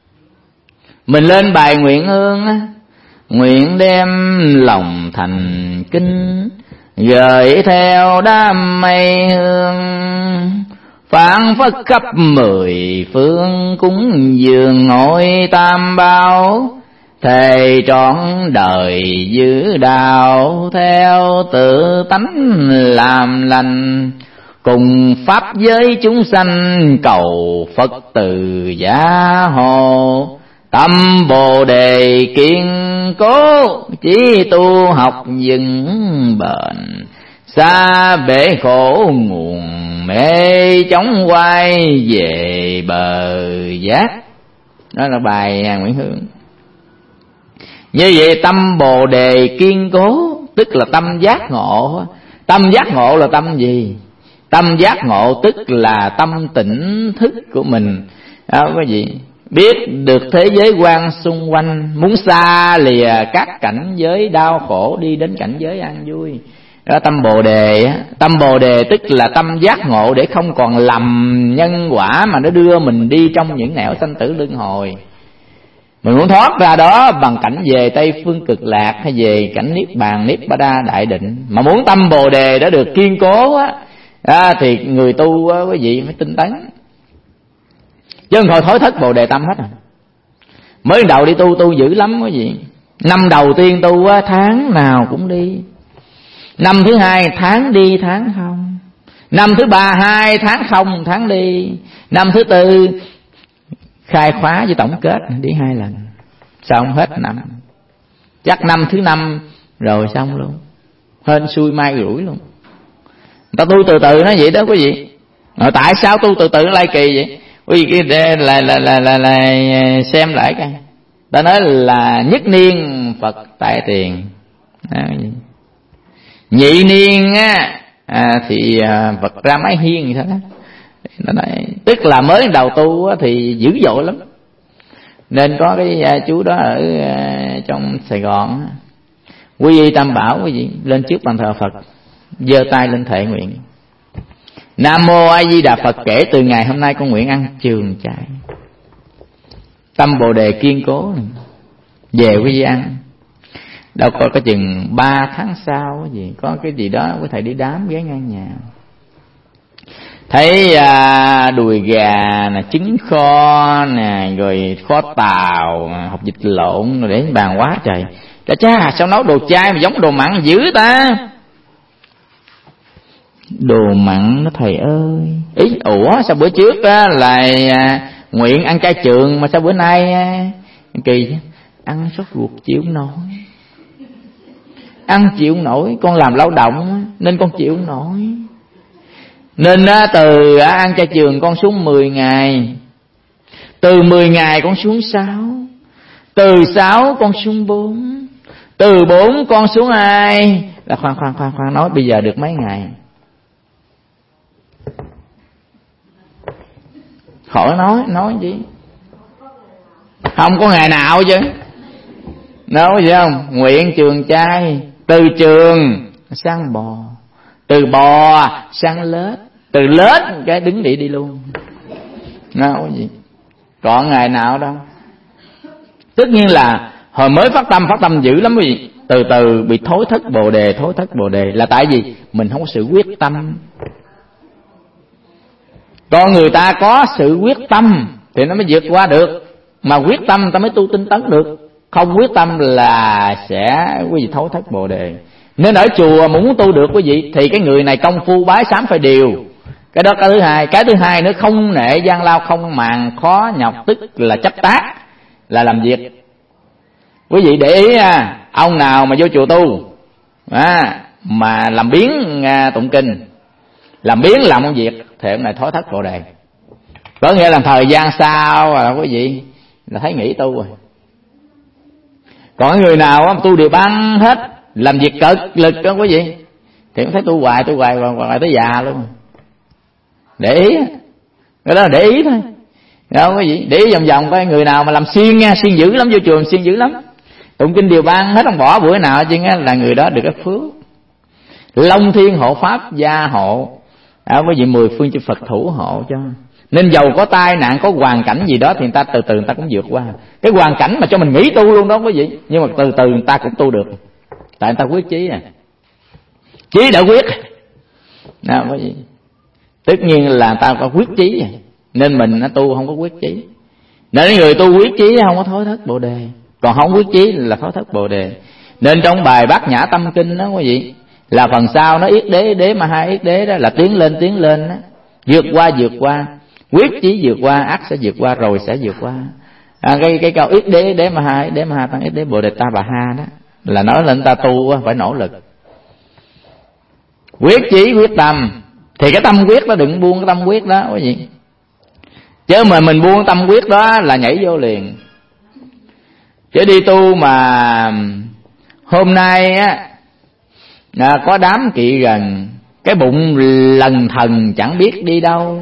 Mình lên bài nguyện hương á, nguyện đem lòng thành kính, gửi theo đám mây hương, phảng phất khắp mười phương cúng dường ngôi tam bảo, thề trọn đời giữ đạo theo tự tánh làm lành, cùng pháp giới chúng sanh cầu Phật từ gia hộ. Tâm bồ đề kiên cố, chí tu học vững bền, xa bể khổ nguồn mê chóng quay về bờ giác. Đó là bài Nguyện Hương. Như vậy tâm bồ đề kiên cố tức là tâm giác ngộ. Tâm giác ngộ là tâm gì? Tâm giác ngộ tức là tâm tỉnh thức của mình. Cái gì? Biết được thế giới quan xung quanh, muốn xa lìa các cảnh giới đau khổ, đi đến cảnh giới an vui. Đó tâm bồ đề. Tâm bồ đề tức là tâm giác ngộ để không còn lầm nhân quả mà nó đưa mình đi trong những nẻo sanh tử luân hồi. Mình muốn thoát ra đó bằng cảnh về Tây Phương Cực Lạc hay về cảnh Niết Bàn, Niết Ba Đa Đại Định. Mà muốn tâm bồ đề đã được kiên cố thì người tu quý vị phải tinh tấn, chứ không thôi thối thất bồ đề tâm hết rồi. Mới đầu đi tu dữ lắm quý vị. Năm đầu tiên tu tháng nào cũng đi. Năm thứ hai tháng đi tháng không. Năm thứ ba 2 tháng không tháng đi. Năm thứ tư khai khóa với tổng kết đi 2 lần, xong hết năm. Chắc năm thứ 5 rồi xong luôn, hên xui mai rủi luôn. Người ta tu từ từ nó vậy đó quý vị. Tại sao tu từ từ nó lai kỳ vậy? Quý vị là xem lại coi. Ta nói là nhất niên Phật tại tiền, nhị niên thì Phật ra mái hiên vậy đó. Nó nói, tức là mới đầu tu thì dữ dội lắm. Nên có cái chú đó ở trong Sài Gòn, quy y Tam Bảo quý vị, lên trước bàn thờ Phật, giơ tay lên thệ nguyện: Nam Mô A Di Đà Phật, kể từ ngày hôm nay con nguyện ăn trường chay. Tâm bồ đề kiên cố này, về quý vị ăn. Đâu có chừng 3 tháng sau cái gì, có cái gì đó quý thầy đi đám ghé ngang nhà, thấy đùi gà nè, trứng kho nè, rồi kho tàu, hột vịt lộn rồi để bàn quá trời. Chà, sao nấu đồ chay mà giống đồ mặn dữ ta? Đồ mặn nó thầy ơi. Ý, ủa sao bữa trước là nguyện ăn chay trường mà sao bữa nay kỳ ăn sốt ruột chịu nổi. Ăn chịu nổi, con làm lao động nên con chịu nổi. Nên từ ăn chay trường con xuống 10 ngày, từ 10 ngày con xuống 6, từ 6 con xuống 4, từ 4 con xuống 2. Là khoan nói bây giờ được mấy ngày? Khỏi nói gì, không có ngày nào chứ. Nói gì không? Nguyện trường chay, từ trường sang bò, từ bò sang lết, từ lết cái đứng đi luôn. Nói gì? Còn ngày nào đâu. Tất nhiên là hồi mới phát tâm dữ lắm quý vị. Từ từ bị thối thất bồ đề là tại vì mình không có sự quyết tâm. Con người ta có sự quyết tâm thì nó mới vượt qua được. Mà quyết tâm ta mới tu tinh tấn được. Không quyết tâm là sẽ quý vị thối thất bồ đề. Nên ở chùa muốn tu được quý vị thì cái người này công phu bái sám phải điều. Cái đó cái thứ hai. Cái thứ hai nữa, không nệ gian lao, không màng khó nhọc, tức là chấp tác, là làm việc. Quý vị để ý ông nào mà vô chùa tu mà làm biếng tụng kinh, làm biếng làm công việc, thì ông này thối thất Bồ đề. Có nghĩa là thời gian sau quý vị là thấy nghỉ tu rồi. Còn người nào tu điều băng hết, làm việc cực lực đó quý vị, thì cũng thấy tu hoài tới già luôn. Để ý, cái đó là để ý thôi. Đâu quý vị, để ý vòng vòng coi người nào mà làm siêng dữ lắm, vô chùa siêng dữ lắm, tụng kinh điều băng hết, không bỏ bữa nào chứ, là người đó được cái phước. Long thiên hộ pháp gia hộ, quý vị 10 phương chư Phật thủ hộ cho. Nên dầu có tai nạn, có hoàn cảnh gì đó thì người ta từ từ người ta cũng vượt qua. Cái hoàn cảnh mà cho mình nghỉ tu luôn đó quý vị, nhưng mà từ từ người ta cũng tu được, tại người ta quyết chí chí đã quyết đó, quý vị. Tất nhiên là người ta có quyết chí nên mình tu không có quyết chí. Nên người tu quyết chí không có thối thất Bồ đề, còn không quyết chí là thối thất Bồ đề. Nên trong bài Bát Nhã Tâm Kinh đó quý vị, là phần sau nó yết đế, đế mà hai yết đế đó là tiến lên đó, vượt qua, quyết chí vượt qua, ắt sẽ vượt qua, rồi sẽ vượt qua. Cái câu yết đế, đế mà hai tăng yết đế Bồ đề ta bà ha đó là nói lên ta tu phải nỗ lực, quyết chí quyết tâm. Thì cái tâm quyết đó đừng buông cái tâm quyết đó quý vị, chứ mà mình buông tâm quyết đó là nhảy vô liền. Chứ đi tu mà hôm nay có đám kỵ gần, cái bụng lần thần chẳng biết đi đâu.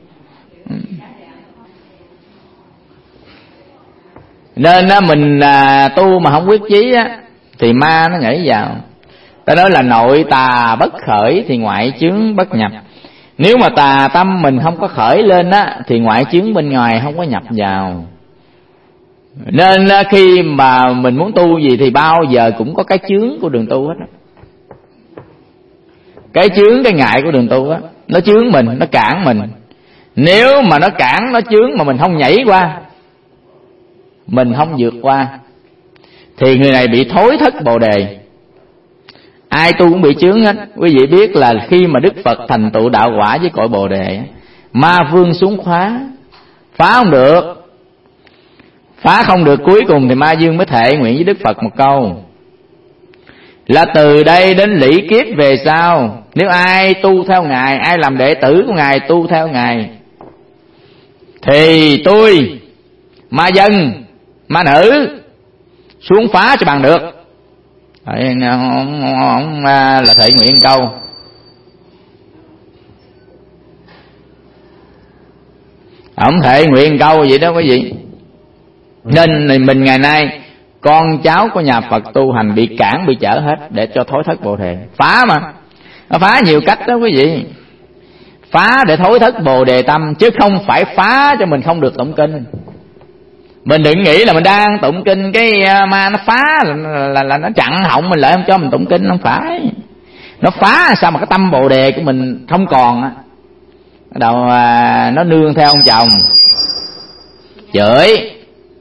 Nên mình tu mà không quyết chí thì ma nó nhảy vào. Ta nói là nội tà bất khởi thì ngoại chướng bất nhập. Nếu mà tà tâm mình không có khởi lên thì ngoại chướng bên ngoài không có nhập vào. Nên khi mà mình muốn tu gì thì bao giờ cũng có cái chướng của đường tu hết. Cái chướng, cái ngại của đường tu á, nó chướng mình, nó cản mình. Nếu mà nó cản, nó chướng mà mình không nhảy qua, mình không vượt qua, thì người này bị thối thất Bồ đề. Ai tu cũng bị chướng hết. Quý vị biết là khi mà Đức Phật thành tựu đạo quả với cội Bồ đề, ma vương xuống phá không được, phá không được. Cuối cùng thì ma vương mới thệ nguyện với Đức Phật một câu là từ đây đến lỷ kiếp về sau, nếu ai tu theo Ngài, ai làm đệ tử của Ngài, tu theo Ngài, thì tôi ma dân, ma nữ xuống phá cho bằng được. Ông là thệ nguyện câu. Ông thệ nguyện câu vậy đó quý vị. Nên mình ngày nay con cháu của nhà Phật tu hành bị cản, bị chở hết để cho thối thất Bồ đề. Phá mà, nó phá nhiều cách đó quý vị. Phá để thối thất Bồ đề tâm, chứ không phải phá cho mình không được tụng kinh. Mình đừng nghĩ là mình đang tụng kinh cái ma nó phá là nó chặn họng mình lại không cho mình tụng kinh. Không phải. Nó phá sao mà cái tâm Bồ đề của mình không còn á. Bắt đầu nó nương theo ông chồng chửi,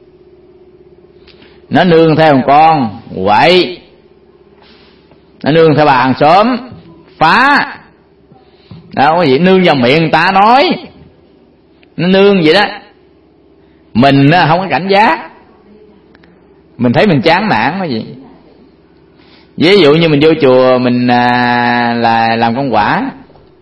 nó nương theo ông con quậy, nó nương theo bà hàng xóm phá. Đó có gì nương vào miệng người ta nói, nó nương vậy đó. Mình không có cảnh giác, mình thấy mình chán nản cái gì. Ví dụ như mình vô chùa mình là làm công quả,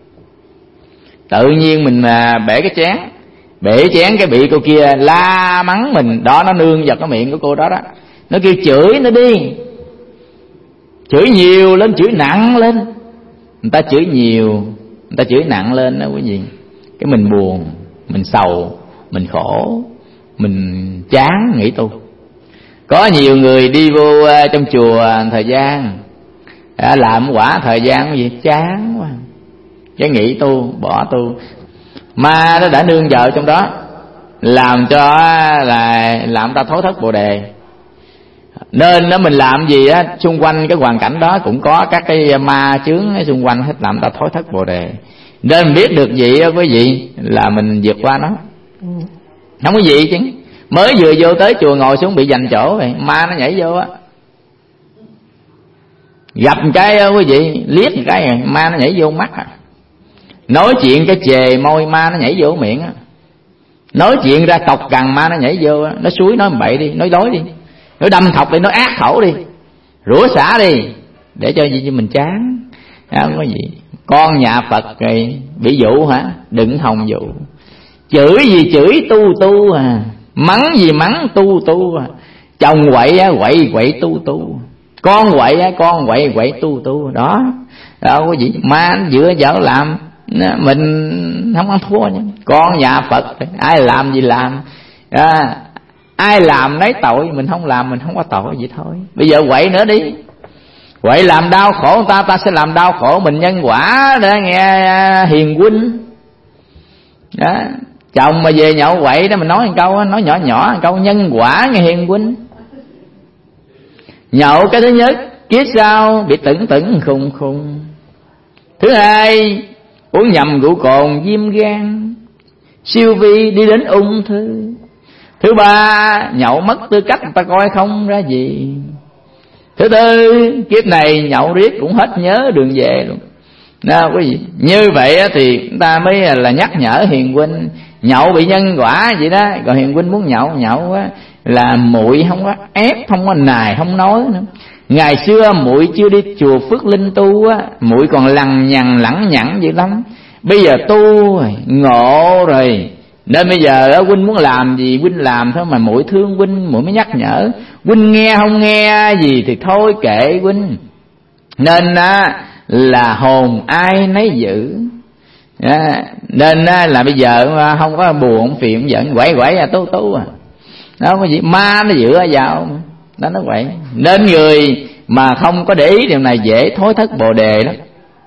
tự nhiên mình bể cái chén, bể chén cái bị cô kia la mắng mình đó, nó nương vào cái miệng của cô đó đó. Nó kêu chửi nó đi, chửi nhiều lên, chửi nặng lên. Người ta chửi nhiều, người ta chửi nặng lên đó quý vị. Cái mình buồn, mình sầu, mình khổ, mình chán nghỉ tu. Có nhiều người đi vô trong chùa thời gian, làm quả thời gian cái gì chán quá, cái nghỉ tu, bỏ tu. Ma nó đã nương vào trong đó, làm cho là làm ta thối thất Bồ đề. Nên nó mình làm gì á, xung quanh cái hoàn cảnh đó cũng có các cái ma chướng xung quanh hết, làm ta thối thất Bồ đề. Nên mình biết được gì á quý vị, là mình vượt qua nó. Không có gì chứ. Mới vừa vô tới chùa ngồi xuống bị giành chỗ rồi, ma nó nhảy vô á. Gặp một cái quý vị, liếc một cái rồi, ma nó nhảy vô mắt à. Nói chuyện cái chề môi, ma nó nhảy vô miệng á. Nói chuyện ra cọc cằn, ma nó nhảy vô á. Nó suối nói bậy đi, nói dối đi, nó đâm thọc đi, nó ác khẩu đi, rủa xả đi, để cho gì mình chán. Không có gì. Con nhà Phật rồi bị dụ hả? Đừng hòng dụ. Chửi gì chửi tu à, mắng gì mắng tu à. Chồng quậy á, quậy tu. Con quậy á, con quậy tu. Đó. Đâu có gì ma giữa vợ làm, mình không ăn thua nhé. Con nhà Phật ai làm gì làm, ai làm lấy tội, mình không làm mình không có tội vậy thôi. Bây giờ quậy nữa đi, quậy làm đau khổ người ta, ta sẽ làm đau khổ mình. Nhân quả để nghe hiền huynh đó. Chồng mà về nhậu quậy đó, mình nói một câu, nói nhỏ một câu, nhân quả nghe hiền huynh. Nhậu cái thứ nhất, kiếp sau bị tửng khùng. Thứ hai, uống nhầm rượu cồn viêm gan, siêu vi đi đến ung thư. Thứ ba, nhậu mất tư cách, người ta coi không ra gì. Thứ tư, kiếp này nhậu riết cũng hết nhớ đường về luôn. Nào quý vị, như vậy thì chúng ta mới là nhắc nhở hiền huynh. Nhậu bị nhân quả vậy đó. Còn hiền huynh muốn nhậu á, là muội không có ép, không có nài, không nói nữa. Ngày xưa muội chưa đi chùa Phước Linh tu á, muội còn lằng nhằng lẳng nhẳng vậy lắm. Bây giờ tu ngộ rồi, nên bây giờ huynh muốn làm gì huynh làm thôi, mà muội thương huynh, muội mới nhắc nhở. Huynh nghe không nghe gì thì thôi kệ huynh. Nên là hồn ai nấy giữ. Nên là bây giờ không có buồn không phiền không giận, quậy tú à. Đó có gì ma nó dựa vào đó, nó quậy. Nên người mà không có để ý điều này dễ thối thất bồ đề lắm,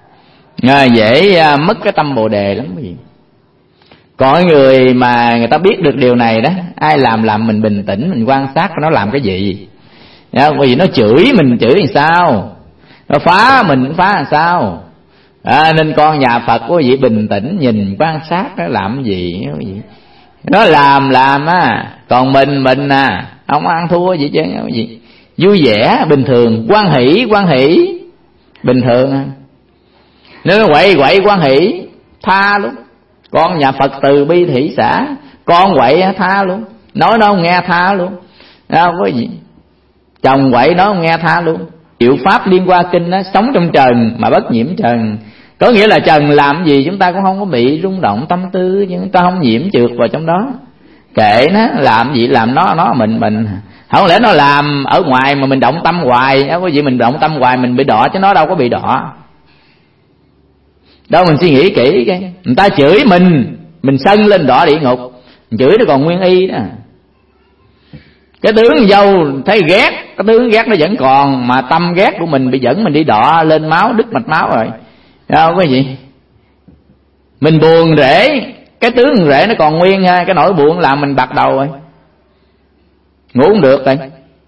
dễ mất cái tâm bồ đề lắm quý vị. Còn người mà người ta biết được điều này đó, ai làm mình bình tĩnh, mình quan sát nó làm cái gì. Bởi vì nó chửi mình chửi làm sao, nó phá mình phá làm sao. Nên con nhà Phật quý vị bình tĩnh nhìn quan sát nó làm cái gì. Nó làm á, còn mình không ăn thua gì chứ. Gì vui vẻ bình thường, quan hỷ bình thường. Nếu nó quậy quan hỷ tha luôn. Con nhà Phật từ bi thị xã, con quậy tha luôn, nói nó không nghe tha luôn. Không có gì. Chồng quậy nó không nghe tha luôn. Diệu pháp liên qua kinh đó, sống trong trần mà bất nhiễm trần. Có nghĩa là trần làm gì chúng ta cũng không có bị rung động tâm tư, nhưng chúng ta không nhiễm trượt vào trong đó. Kệ nó làm gì làm nó mình không lẽ nó làm ở ngoài mà mình động tâm hoài. Đó quý vị, mình động tâm hoài mình bị đọa, chứ nó đâu có bị đọa. Đâu mình suy nghĩ kỹ cái người ta chửi mình sân lên đọa địa ngục, chửi nó còn nguyên y đó. Cái tướng dâu thấy ghét, cái tướng ghét nó vẫn còn, mà tâm ghét của mình bị dẫn mình đi đọa lên máu, đứt mạch máu rồi. Đâu có gì. Mình buồn rễ, cái tướng rễ nó còn nguyên ha, cái nỗi buồn làm mình bạc đầu rồi, ngủ không được rồi.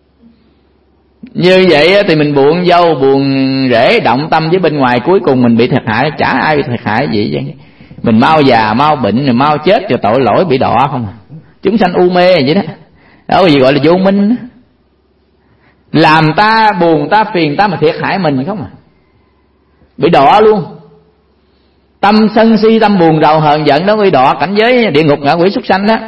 Như vậy thì mình buồn dâu buồn rễ, động tâm với bên ngoài, cuối cùng mình bị thiệt hại. Chả ai bị thiệt hại gì vậy. Mình mau già mau bệnh rồi mau chết cho tội lỗi bị đọa không à. Chúng sanh u mê vậy đó. Đó gì gọi là vô minh. Làm ta buồn ta phiền ta mà thiệt hại mình không à, bị đọa luôn. Tâm sân si, tâm buồn rầu hờn giận đó bị đọa cảnh giới địa ngục ngạ quỷ súc sanh đó.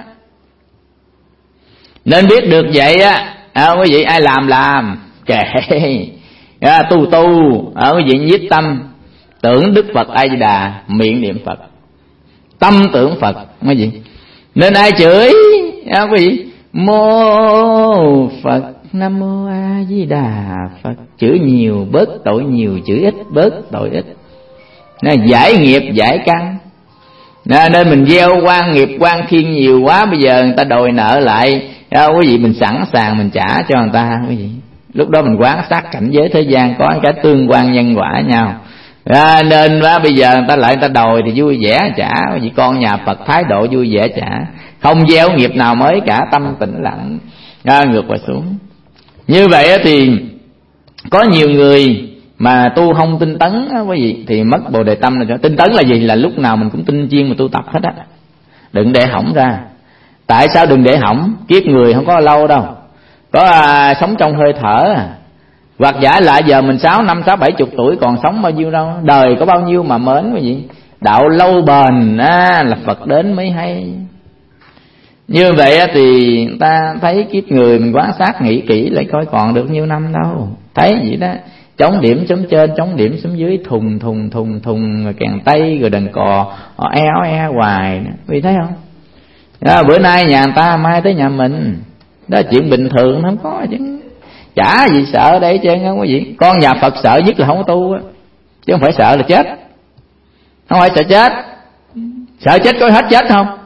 Nên biết được vậy á, quý vị ai làm kệ, tu quý vị nhiếp tâm tưởng Đức Phật A Di Đà, miệng niệm Phật, tâm tưởng Phật quý vị. Nên ai chửi quý vị mô Phật, nam mô A Di Đà Phật, chửi nhiều bớt tội nhiều, chửi ít bớt tội ít. Giải nghiệp giải căn. Nên mình gieo quan nghiệp quan thiên nhiều quá, bây giờ người ta đòi nợ lại, quý vị mình sẵn sàng mình trả cho người ta quý vị. Lúc đó mình quan sát cảnh giới thế gian có cái tương quan nhân quả nhau. Nên bây giờ người ta lại người ta đòi thì vui vẻ trả quý vị. Con nhà Phật thái độ vui vẻ trả, không gieo nghiệp nào mới cả, tâm tĩnh lặng ngược và xuống. Như vậy thì có nhiều người mà tu không tinh tấn quý vị thì mất bồ đề tâm. Là tinh tấn là gì? Là lúc nào mình cũng tinh chuyên mà tu tập hết á, đừng để hỏng ra. Tại sao đừng để hỏng? Kiếp người không có lâu đâu, có sống trong hơi thở hoặc giả lại giờ mình 6, 5, 6, 70 tuổi còn sống bao nhiêu đâu. Đời có bao nhiêu mà mến quý vị. Đạo lâu bền là Phật đến mới hay. Như vậy thì ta thấy kiếp người mình quan sát nghĩ kỹ lại coi còn được nhiêu năm đâu. Thấy vậy đó, chống điểm xuống trên, chống điểm xuống dưới, thùng thùng thùng thùng, kèn tây rồi đàn cò e hoài. Vì thấy không? Đó, bữa nay nhà người ta mai tới nhà mình, đó là chuyện bình thường, không có chứ. Chả gì sợ đây chứ, không có gì. Con nhà Phật sợ nhất là không có tu á, chứ không phải sợ là chết. Không phải sợ chết. Sợ chết có hết chết không?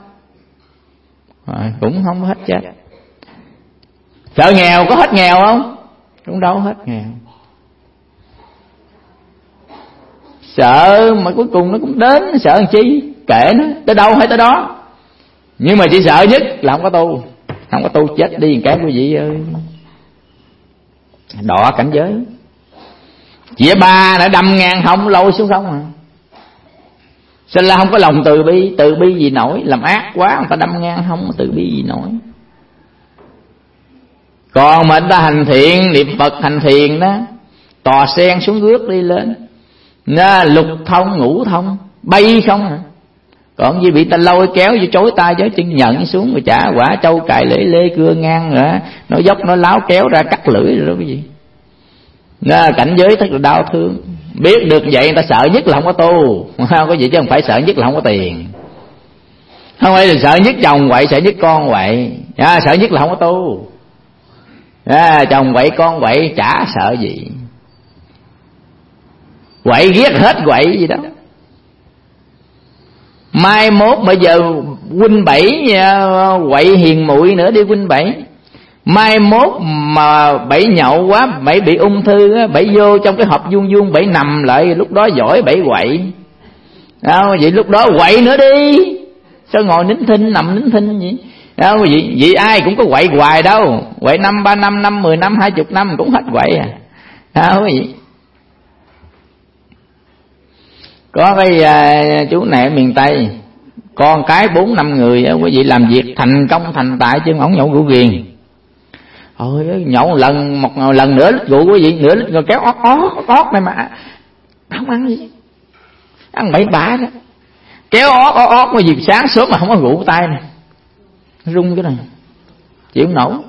Cũng không hết chết. Sợ nghèo có hết nghèo không? Cũng đâu hết nghèo. Sợ mà cuối cùng nó cũng đến, sợ làm chi, kệ nó, tới đâu hay tới đó. Nhưng mà chỉ sợ nhất là không có tu. Không có tu chết đi cái quý vị ơi, đọa cảnh giới. Chĩa ba đã đâm ngang hông lôi xuống không à. Sao là không có lòng từ bi gì nổi, làm ác quá người ta đâm ngang hông từ bi gì nổi. Còn mà người ta hành thiện, niệm Phật hành thiền đó, tòa sen xuống rước đi lên, nó lục thông ngũ thông, bay không hả? Còn gì bị ta lôi kéo vô chối tay với chân nhận xuống rồi trả quả trâu cài lễ lê cưa ngang rồi, nó dốc nó láo kéo ra cắt lưỡi rồi đó cái gì. Nó cảnh giới thật là đau thương. Biết được vậy người ta sợ nhất là không có tu, không có gì chứ không phải sợ nhất là không có tiền. Không phải là sợ nhất chồng quậy, sợ nhất con quậy, sợ nhất là không có tu. Chồng quậy con quậy chả sợ gì, quậy ghét hết quậy gì đó. Mai mốt bây giờ huynh bảy quậy hiền muội nữa đi huynh bảy. Mai mốt mà bảy nhậu quá, bảy bị ung thư, bảy vô trong cái hộp vuông vuông, bảy nằm lại, lúc đó giỏi bảy quậy. Vậy lúc đó quậy nữa đi, sao ngồi nín thinh, nằm nín thinh vậy? Vậy ai cũng có quậy hoài đâu, quậy 5, 3 năm, 5, 10 năm, 20 năm cũng hết quậy à. Vậy có cái chú này ở miền Tây, con cái 4-5 người, quý vị làm việc thành công thành tại chứ ổng nhậu rượu ghiền. Ôi nhậu một lần nửa lít rượu quý vị, nửa lít rồi kéo ót này mà không ăn gì, ăn bậy bạ đó, kéo ót mà gì sáng sớm mà không có rượu tay này rung cái này chịu không nổi.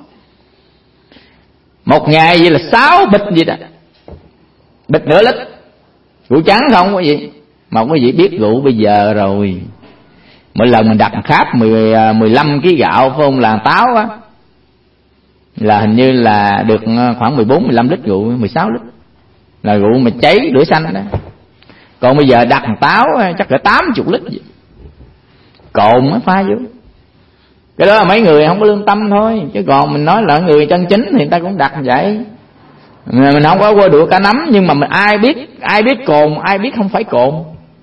Một ngày vậy là 6 bịch gì đó, bịch nửa lít rượu trắng không quý vị. Mà quý vị biết rượu bây giờ rồi, mỗi lần mình đặt kháp 15 kg gạo phải không, là táo á, là hình như là được khoảng 14-15 lít rượu, 16 lít là rượu mà cháy lửa xanh đó. Còn bây giờ đặt táo chắc cỡ 80 lít vậy. Cồn mới pha vô. Cái đó là mấy người không có lương tâm thôi, chứ còn mình nói là người chân chính thì người ta cũng đặt vậy. Mình không có qua đũa cá nắm, nhưng mà mình ai biết cồn, ai biết không phải cồn.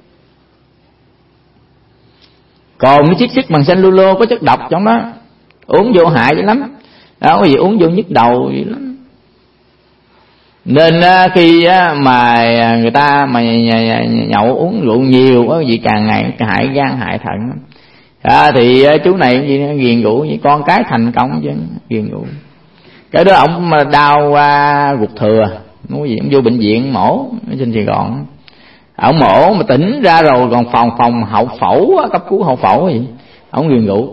Cồn nó chiết xuất bằng cellulose, có chất độc trong đó, uống vô hại dữ lắm. Đó, cái gì uống vô nhức đầu dữ lắm. Nên khi mà người ta mà nhậu uống rượu nhiều á, gì càng ngày hại gan hại thận. Thì chú này ghiền rượu, với con cái thành công chứ ghiền rượu. Cái đó ông mà đau ruột thừa, nói gì ông vô bệnh viện mổ ở trên Sài Gòn. Ông mổ mà tỉnh ra rồi còn phòng hậu phẫu, cấp cứu hậu phẫu gì, ông ghiền rượu.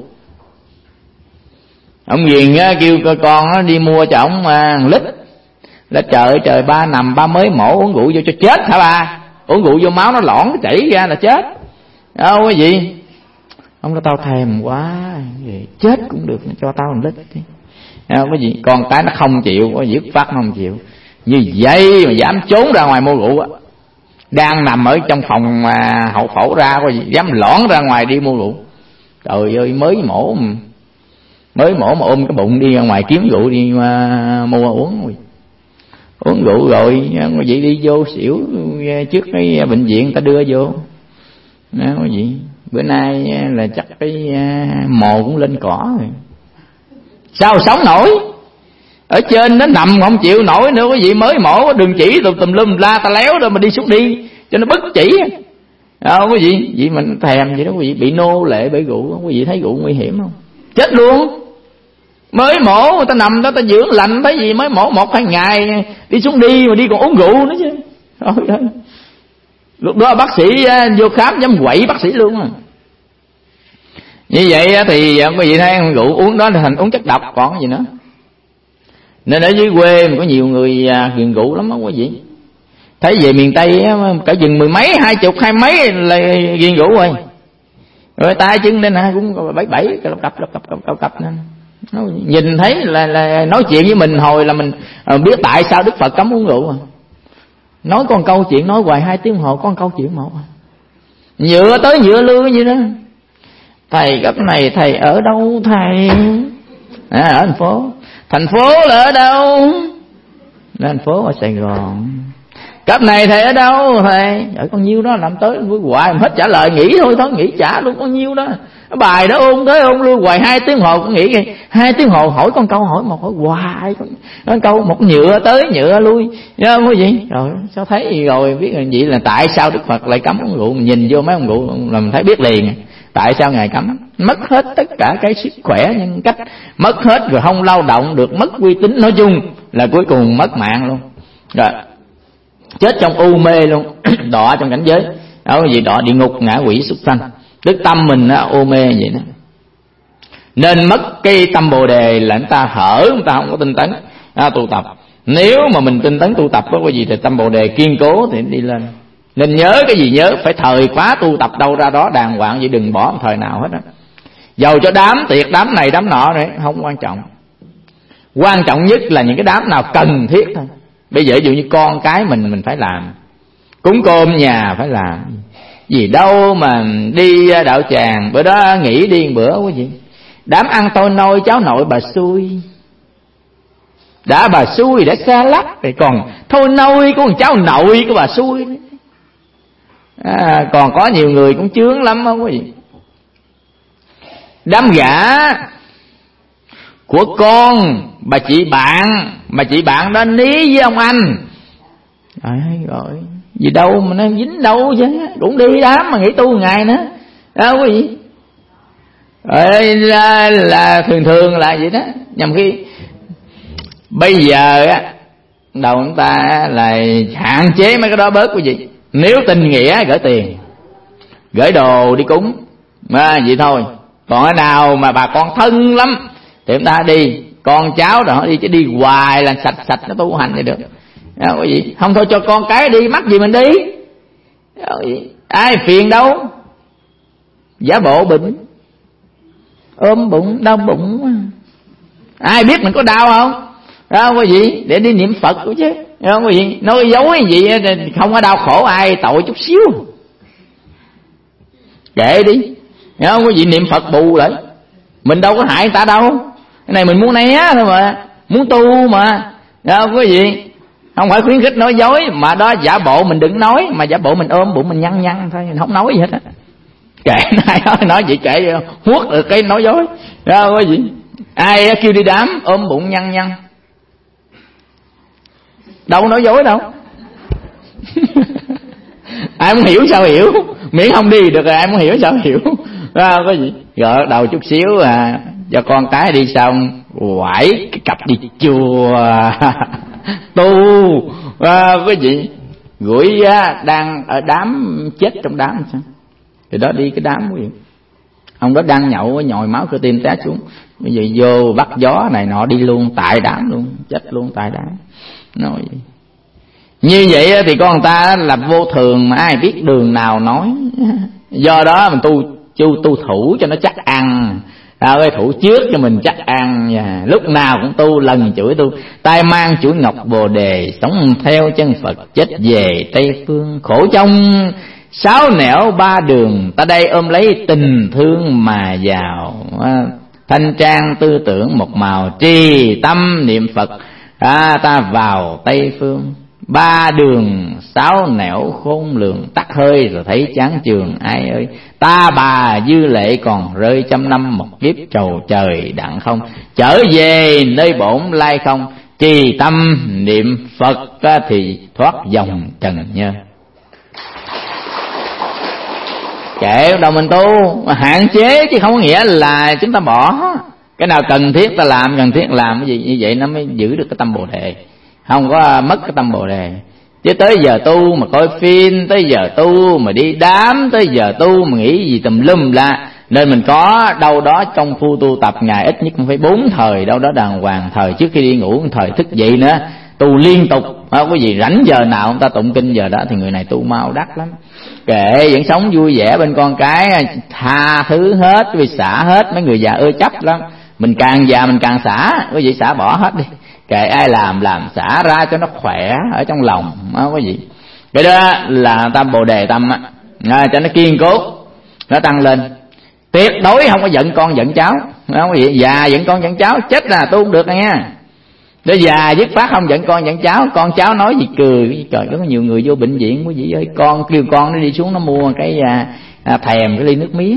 Ông ghiền kêu con đi mua cho ông lít. Là trời ba nằm ba mới mổ uống rượu vô cho chết hả ba? Uống rượu vô máu nó loãng nó chảy ra là chết. Đâu cái gì? Ông nói tao thèm quá, chết cũng được, cho tao 1 lít đi. Cái gì? Con cái nó không chịu, có dứt phát nó không chịu. Như vậy mà dám trốn ra ngoài mua rượu á. Đang nằm ở trong phòng hậu phẫu ra, có gì dám lõn ra ngoài đi mua rượu. Trời ơi, mới mổ mà ôm cái bụng đi ra ngoài kiếm rượu đi mua uống. Uống rượu rồi vậy đi vô xỉu trước cái bệnh viện ta đưa vô. Đó vậy. Bữa nay là chắc cái mồ cũng lên cỏ rồi. Sao sống nổi? Ở trên nó nằm không chịu nổi nữa, cái gì mới mổ đường chỉ tùm lum la ta léo rồi mà đi xuống đi cho nó bất chỉ. Không có gì, vậy mình thèm vậy đó quý vị, bị nô lệ bởi rượu, quý vị thấy rượu nguy hiểm không? Chết luôn. Mới mổ người ta nằm đó ta dưỡng lạnh, thấy gì mới mổ 1-2 ngày đi xuống đi mà đi còn uống rượu nữa chứ. Thôi đó. Lúc đó bác sĩ vô khám dám quậy bác sĩ luôn à. Như vậy thì quý vị thấy rượu uống đó là thành uống chất độc còn gì nữa. Nên ở dưới quê mà có nhiều người ghiền rượu lắm đó quý vị. Thấy về miền Tây cả chừng 10 mấy, 20, 20 mấy là ghiền rượu rồi. Rồi tay chân lên cũng bảy cặp nên nhìn thấy là nói chuyện với mình hồi là mình biết tại sao Đức Phật cấm uống rượu. Nói con câu chuyện nói hoài 2 tiếng hồ con câu chuyện một. Nhựa tới nhựa lui như đó. Thầy cấp này thầy ở đâu thầy? Ở thành phố. Thành phố là ở đâu? Thành phố ở Sài Gòn. Cấp này thầy ở đâu thầy? Ở con nhiêu đó làm tới với hoài hết trả lời, nghỉ thôi nghỉ trả luôn con nhiêu đó. Cái bài đó ôn tới ôn lui hoài 2 tiếng hồ cũng nghỉ. 2 tiếng hồ hỏi con câu hỏi một hỏi hoài con câu một nhựa tới nhựa lui. Nhớ không quý vị? Rồi sao thấy rồi biết là vậy là tại sao Đức Phật lại cấm uống rượu. Mình nhìn vô mấy ông rượu là mình thấy biết liền. Tại sao Ngài cấm? Mất hết tất cả cái sức khỏe nhân cách, mất hết rồi không lao động được, mất uy tín, nói chung là cuối cùng mất mạng luôn. Rồi chết trong u mê luôn, đọa trong cảnh giới đó gì, đọa địa ngục, ngạ quỷ, súc sanh. Đức tâm mình u mê vậy đó. Nên mất cái tâm Bồ đề là chúng ta hở, chúng ta không có tinh tấn tu tập. Nếu mà mình tinh tấn tu tập có cái gì thì tâm Bồ đề kiên cố thì đi lên. Nên nhớ cái gì nhớ, phải thời khóa tu tập đâu ra đó đàng hoàng, vậy đừng bỏ thời nào hết á. Dầu cho đám tiệc, đám này đám nọ này không quan trọng. Quan trọng nhất là những cái đám nào cần thiết thôi. Bây giờ ví dụ như con cái mình phải làm, cúng cơm nhà phải làm, gì đâu mà đi đạo tràng. Bữa đó nghỉ đi bữa quý vị, đám ăn tôi nôi cháu nội bà xui. Đã bà xui đã xa lắc rồi còn thôi nôi của con cháu nội của bà xui. Còn có nhiều người cũng chướng lắm không quý vị. Đám gả của con bà chị bạn đó ní với ông anh. Rồi gì đâu mà nó dính đâu chứ, cũng đi đám mà nghỉ tu ngày nữa đó quý vị. Là thường là vậy đó. Nhằm khi bây giờ đầu chúng ta là hạn chế mấy cái đó bớt quý vị. Nếu tình nghĩa gửi tiền, gửi đồ đi cúng vậy thôi. Còn cái nào mà bà con thân lắm thì chúng ta đi, con cháu rồi đi, chứ đi hoài là sạch nó tu hành thì được. Quý vị, không thôi cho con cái đi, mắc gì mình đi. Ai phiền đâu. Giả bộ bệnh, ôm bụng, đau bụng, ai biết mình có đau không? Quý vị, để đi niệm Phật của chứ. Quý vị, nói dối gì không có đau khổ ai, tội chút xíu. Kệ đi. Quý vị, niệm Phật bù lại. Mình đâu có hại người ta đâu. Cái này mình muốn né thôi mà, muốn tu mà. Quý vị, không phải khuyến khích nói dối, mà đó giả bộ mình đừng nói, mà giả bộ mình ôm bụng mình nhăn thôi, mình không nói gì hết á. Kệ nói vậy, kệ huốt được cái nói dối. Quý vị, ai kêu đi đám ôm bụng nhăn đâu nói dối đâu. Ai muốn hiểu sao hiểu, miễn không đi được rồi ai muốn hiểu sao hiểu. Có gì gỡ đầu chút xíu cho con cái đi xong quải cái cặp đi chùa tu. Cái gì gửi đang ở đám chết trong đám sao thì đó đi cái đám quý vị. Ông đó đang nhậu nhồi máu cơ tim té xuống, bây giờ vô bắt gió này nọ đi luôn tại đám luôn, chết luôn tại đám. Nói vậy. Như vậy thì con người ta là vô thường mà ai biết đường nào nói. Do đó mình tu thủ cho nó chắc ăn. Cái thủ trước cho mình chắc ăn. Lúc nào cũng tu lần chuỗi tu. Tai mang chuỗi ngọc bồ đề, sống theo chân Phật, chết về Tây Phương. Khổ trong 6 nẻo 3 đường, ta đây ôm lấy tình thương mà giàu. Thanh trang tư tưởng một màu, trì tâm niệm Phật, ta vào Tây Phương. 3 đường 6 nẻo khôn lường, tắt hơi rồi thấy chán chường. Ai ơi, ta bà dư lệ còn rơi 100 năm, một kiếp trầu trời đặng không. Trở về nơi bổn lai không, trì tâm niệm Phật thì thoát dòng trần nhơ. Kệ đâu mình tu, hạn chế chứ không có nghĩa là chúng ta bỏ. Cái nào cần thiết ta làm, cần thiết làm cái gì, như vậy nó mới giữ được cái tâm Bồ đề, không có mất cái tâm Bồ đề. Chứ tới giờ tu mà coi phim, tới giờ tu mà đi đám, tới giờ tu mà nghĩ gì tùm lum Nên mình có đâu đó công phu tu tập ngày ít nhất cũng phải 4 thời đâu đó đàng hoàng. Thời trước khi đi ngủ, thời thức dậy nữa, tu liên tục. Quý vị rảnh giờ nào ông ta tụng kinh giờ đó thì người này tu mau đắc lắm. Kệ vẫn sống vui vẻ bên con cái, tha thứ hết, vì xả hết. Mấy người già ưa chấp lắm, mình càng già mình càng xả. Quý vị xả bỏ hết đi, kệ ai làm xả ra cho nó khỏe ở trong lòng quý vị. Cái đó là tâm Bồ Đề tâm á, cho nó kiên cố, nó tăng lên. Tuyệt đối không có giận con giận cháu, không quý vị. Già giận con giận cháu chết là tu không được nha. Để già dứt phát không giận con giận cháu. Con cháu nói gì cười. Trời, có nhiều người vô bệnh viện quý vị ơi, con kêu con nó đi xuống nó mua cái thèm cái ly nước mía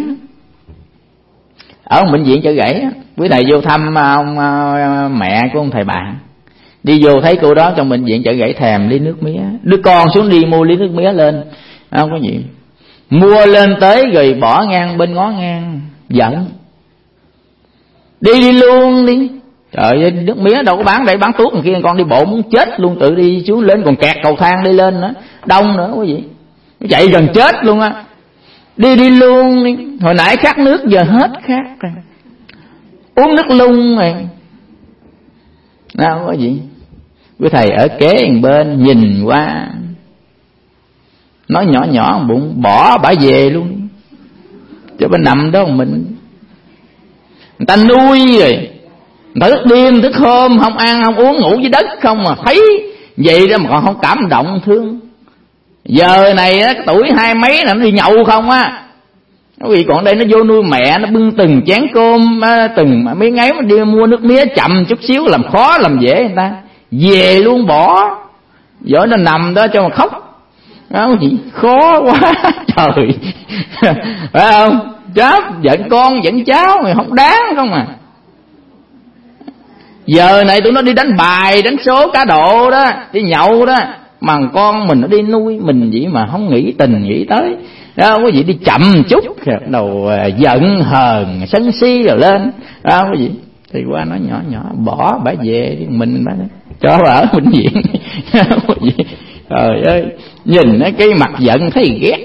ở bệnh viện Chợ Gãy. Quý thầy vô thăm ông mẹ của ông thầy bạn, đi vô thấy cô đó trong bệnh viện Chợ Gãy thèm ly nước mía, đứa con xuống đi mua ly nước mía lên, không có gì, mua lên tới rồi bỏ ngang bên ngó ngang, giận, đi luôn đi. Trời ơi, nước mía đâu có bán đây, bán thuốc. Còn kia con đi bộ muốn chết luôn, tự đi xuống lên còn kẹt cầu thang đi lên nữa, đông nữa quý vị, chạy gần chết luôn á. Đi luôn đi. Hồi nãy khát nước giờ hết khát rồi, uống nước lung rồi. Nào quý vị, quý thầy ở kế bên nhìn qua, nói nhỏ nhỏ bụng, bỏ bả về luôn, cho bà nằm đó mình. Người ta nuôi rồi, người ta thức đêm thức hôm, không ăn không uống, ngủ dưới đất không mà thấy vậy đó mà còn không cảm động thương. Giờ này á, tuổi 20 mấy là nó đi nhậu không á. Quý vị còn đây nó vô nuôi mẹ, nó bưng từng chén cơm, từng mấy ngày mà đi mua nước mía chậm chút xíu, làm khó làm dễ người ta, về luôn bỏ. Rồi nó nằm đó cho mà khóc, đó gì khó quá. Trời phải không? Chớp giận con giận cháu mày không đáng không à. Giờ này tụi nó đi đánh bài đánh số cá độ đó, đi nhậu đó, mà con mình nó đi nuôi mình vậy mà không nghĩ tình nghĩ tới đó. Quý vị đi chậm chút đầu giận hờn sân si rồi lên đó quý vị, thì qua nói nhỏ nhỏ bỏ bả về mình bả cho bà ở bệnh viện. Quý vị trời ơi, nhìn cái mặt giận thấy ghét.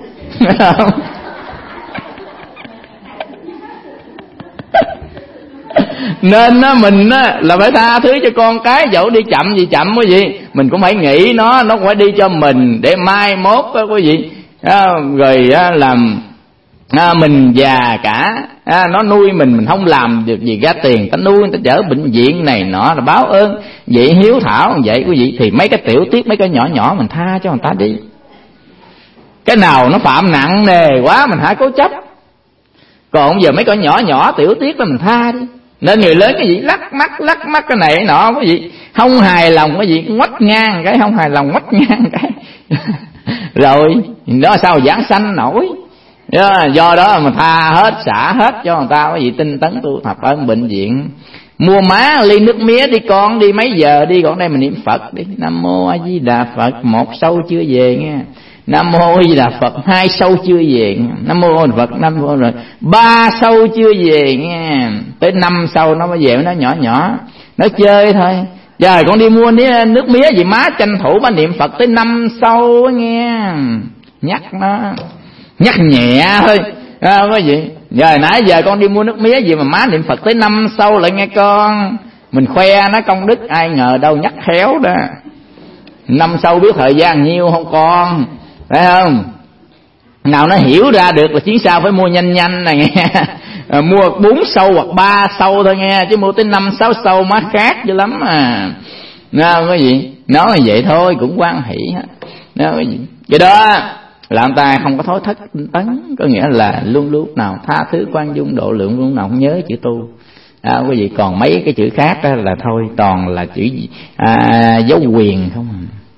Nên mình là phải tha thứ cho con cái, dẫu đi chậm gì chậm quý vị, mình cũng phải nghĩ nó phải đi cho mình, để mai mốt đó quý vị, rồi làm mình già cả, nó nuôi mình không làm được gì ra tiền, ta nuôi ta chở bệnh viện này nọ là báo ơn. Vậy hiếu thảo vậy quý vị, thì mấy cái tiểu tiết mấy cái nhỏ nhỏ mình tha cho người ta đi. Cái nào nó phạm nặng nề quá mình hãy cố chấp, còn giờ mấy cái nhỏ nhỏ tiểu tiết đó mình tha đi. Nên người lớn cái gì lắc mắt cái này nọ cái gì không hài lòng, cái gì ngoắt ngang cái không hài lòng ngoắt ngang cái rồi đó sao giảng sanh nổi. Do đó mà tha hết xả hết cho người ta, cái gì tinh tấn tu tập ở bệnh viện. Mua má ly nước mía đi con, đi mấy giờ đi, còn đây mình niệm Phật đi, Nam Mô A Di Đà Phật, 1 sâu chưa về nghe, Nam Mô A Di Đà Phật, 2 sâu chưa về, Nam Mô A Di Đà Phật, 5 rồi 3 sâu chưa về nghe, tới 5 sâu nó mới về. Nó nhỏ nhỏ nó chơi thôi. Giờ con đi mua nước mía gì má tranh thủ má niệm Phật tới 5 sâu nghe, nhắc nó, nhắc nhẹ thôi cái gì. Giờ nãy giờ con đi mua nước mía gì mà má niệm Phật tới 5 sâu lại nghe con, mình khoe nó công đức, ai ngờ đâu nhắc khéo đó. 5 sâu biết thời gian nhiêu không con, phải không? Nào nó hiểu ra được là chuyến sau phải mua nhanh này nghe. Mua 4 sâu hoặc 3 sâu thôi nghe, chứ mua tới 5-6 sâu má khác dữ lắm à. Cái gì nói vậy thôi cũng quan hỷ hết. Cái gì vậy đó là ông ta không có thối thất tinh tấn, có nghĩa là luôn lúc nào tha thứ khoan dung độ lượng, luôn nào không nhớ chữ tu. Quý vị còn mấy cái chữ khác đó là thôi toàn là chữ dấu quyền không.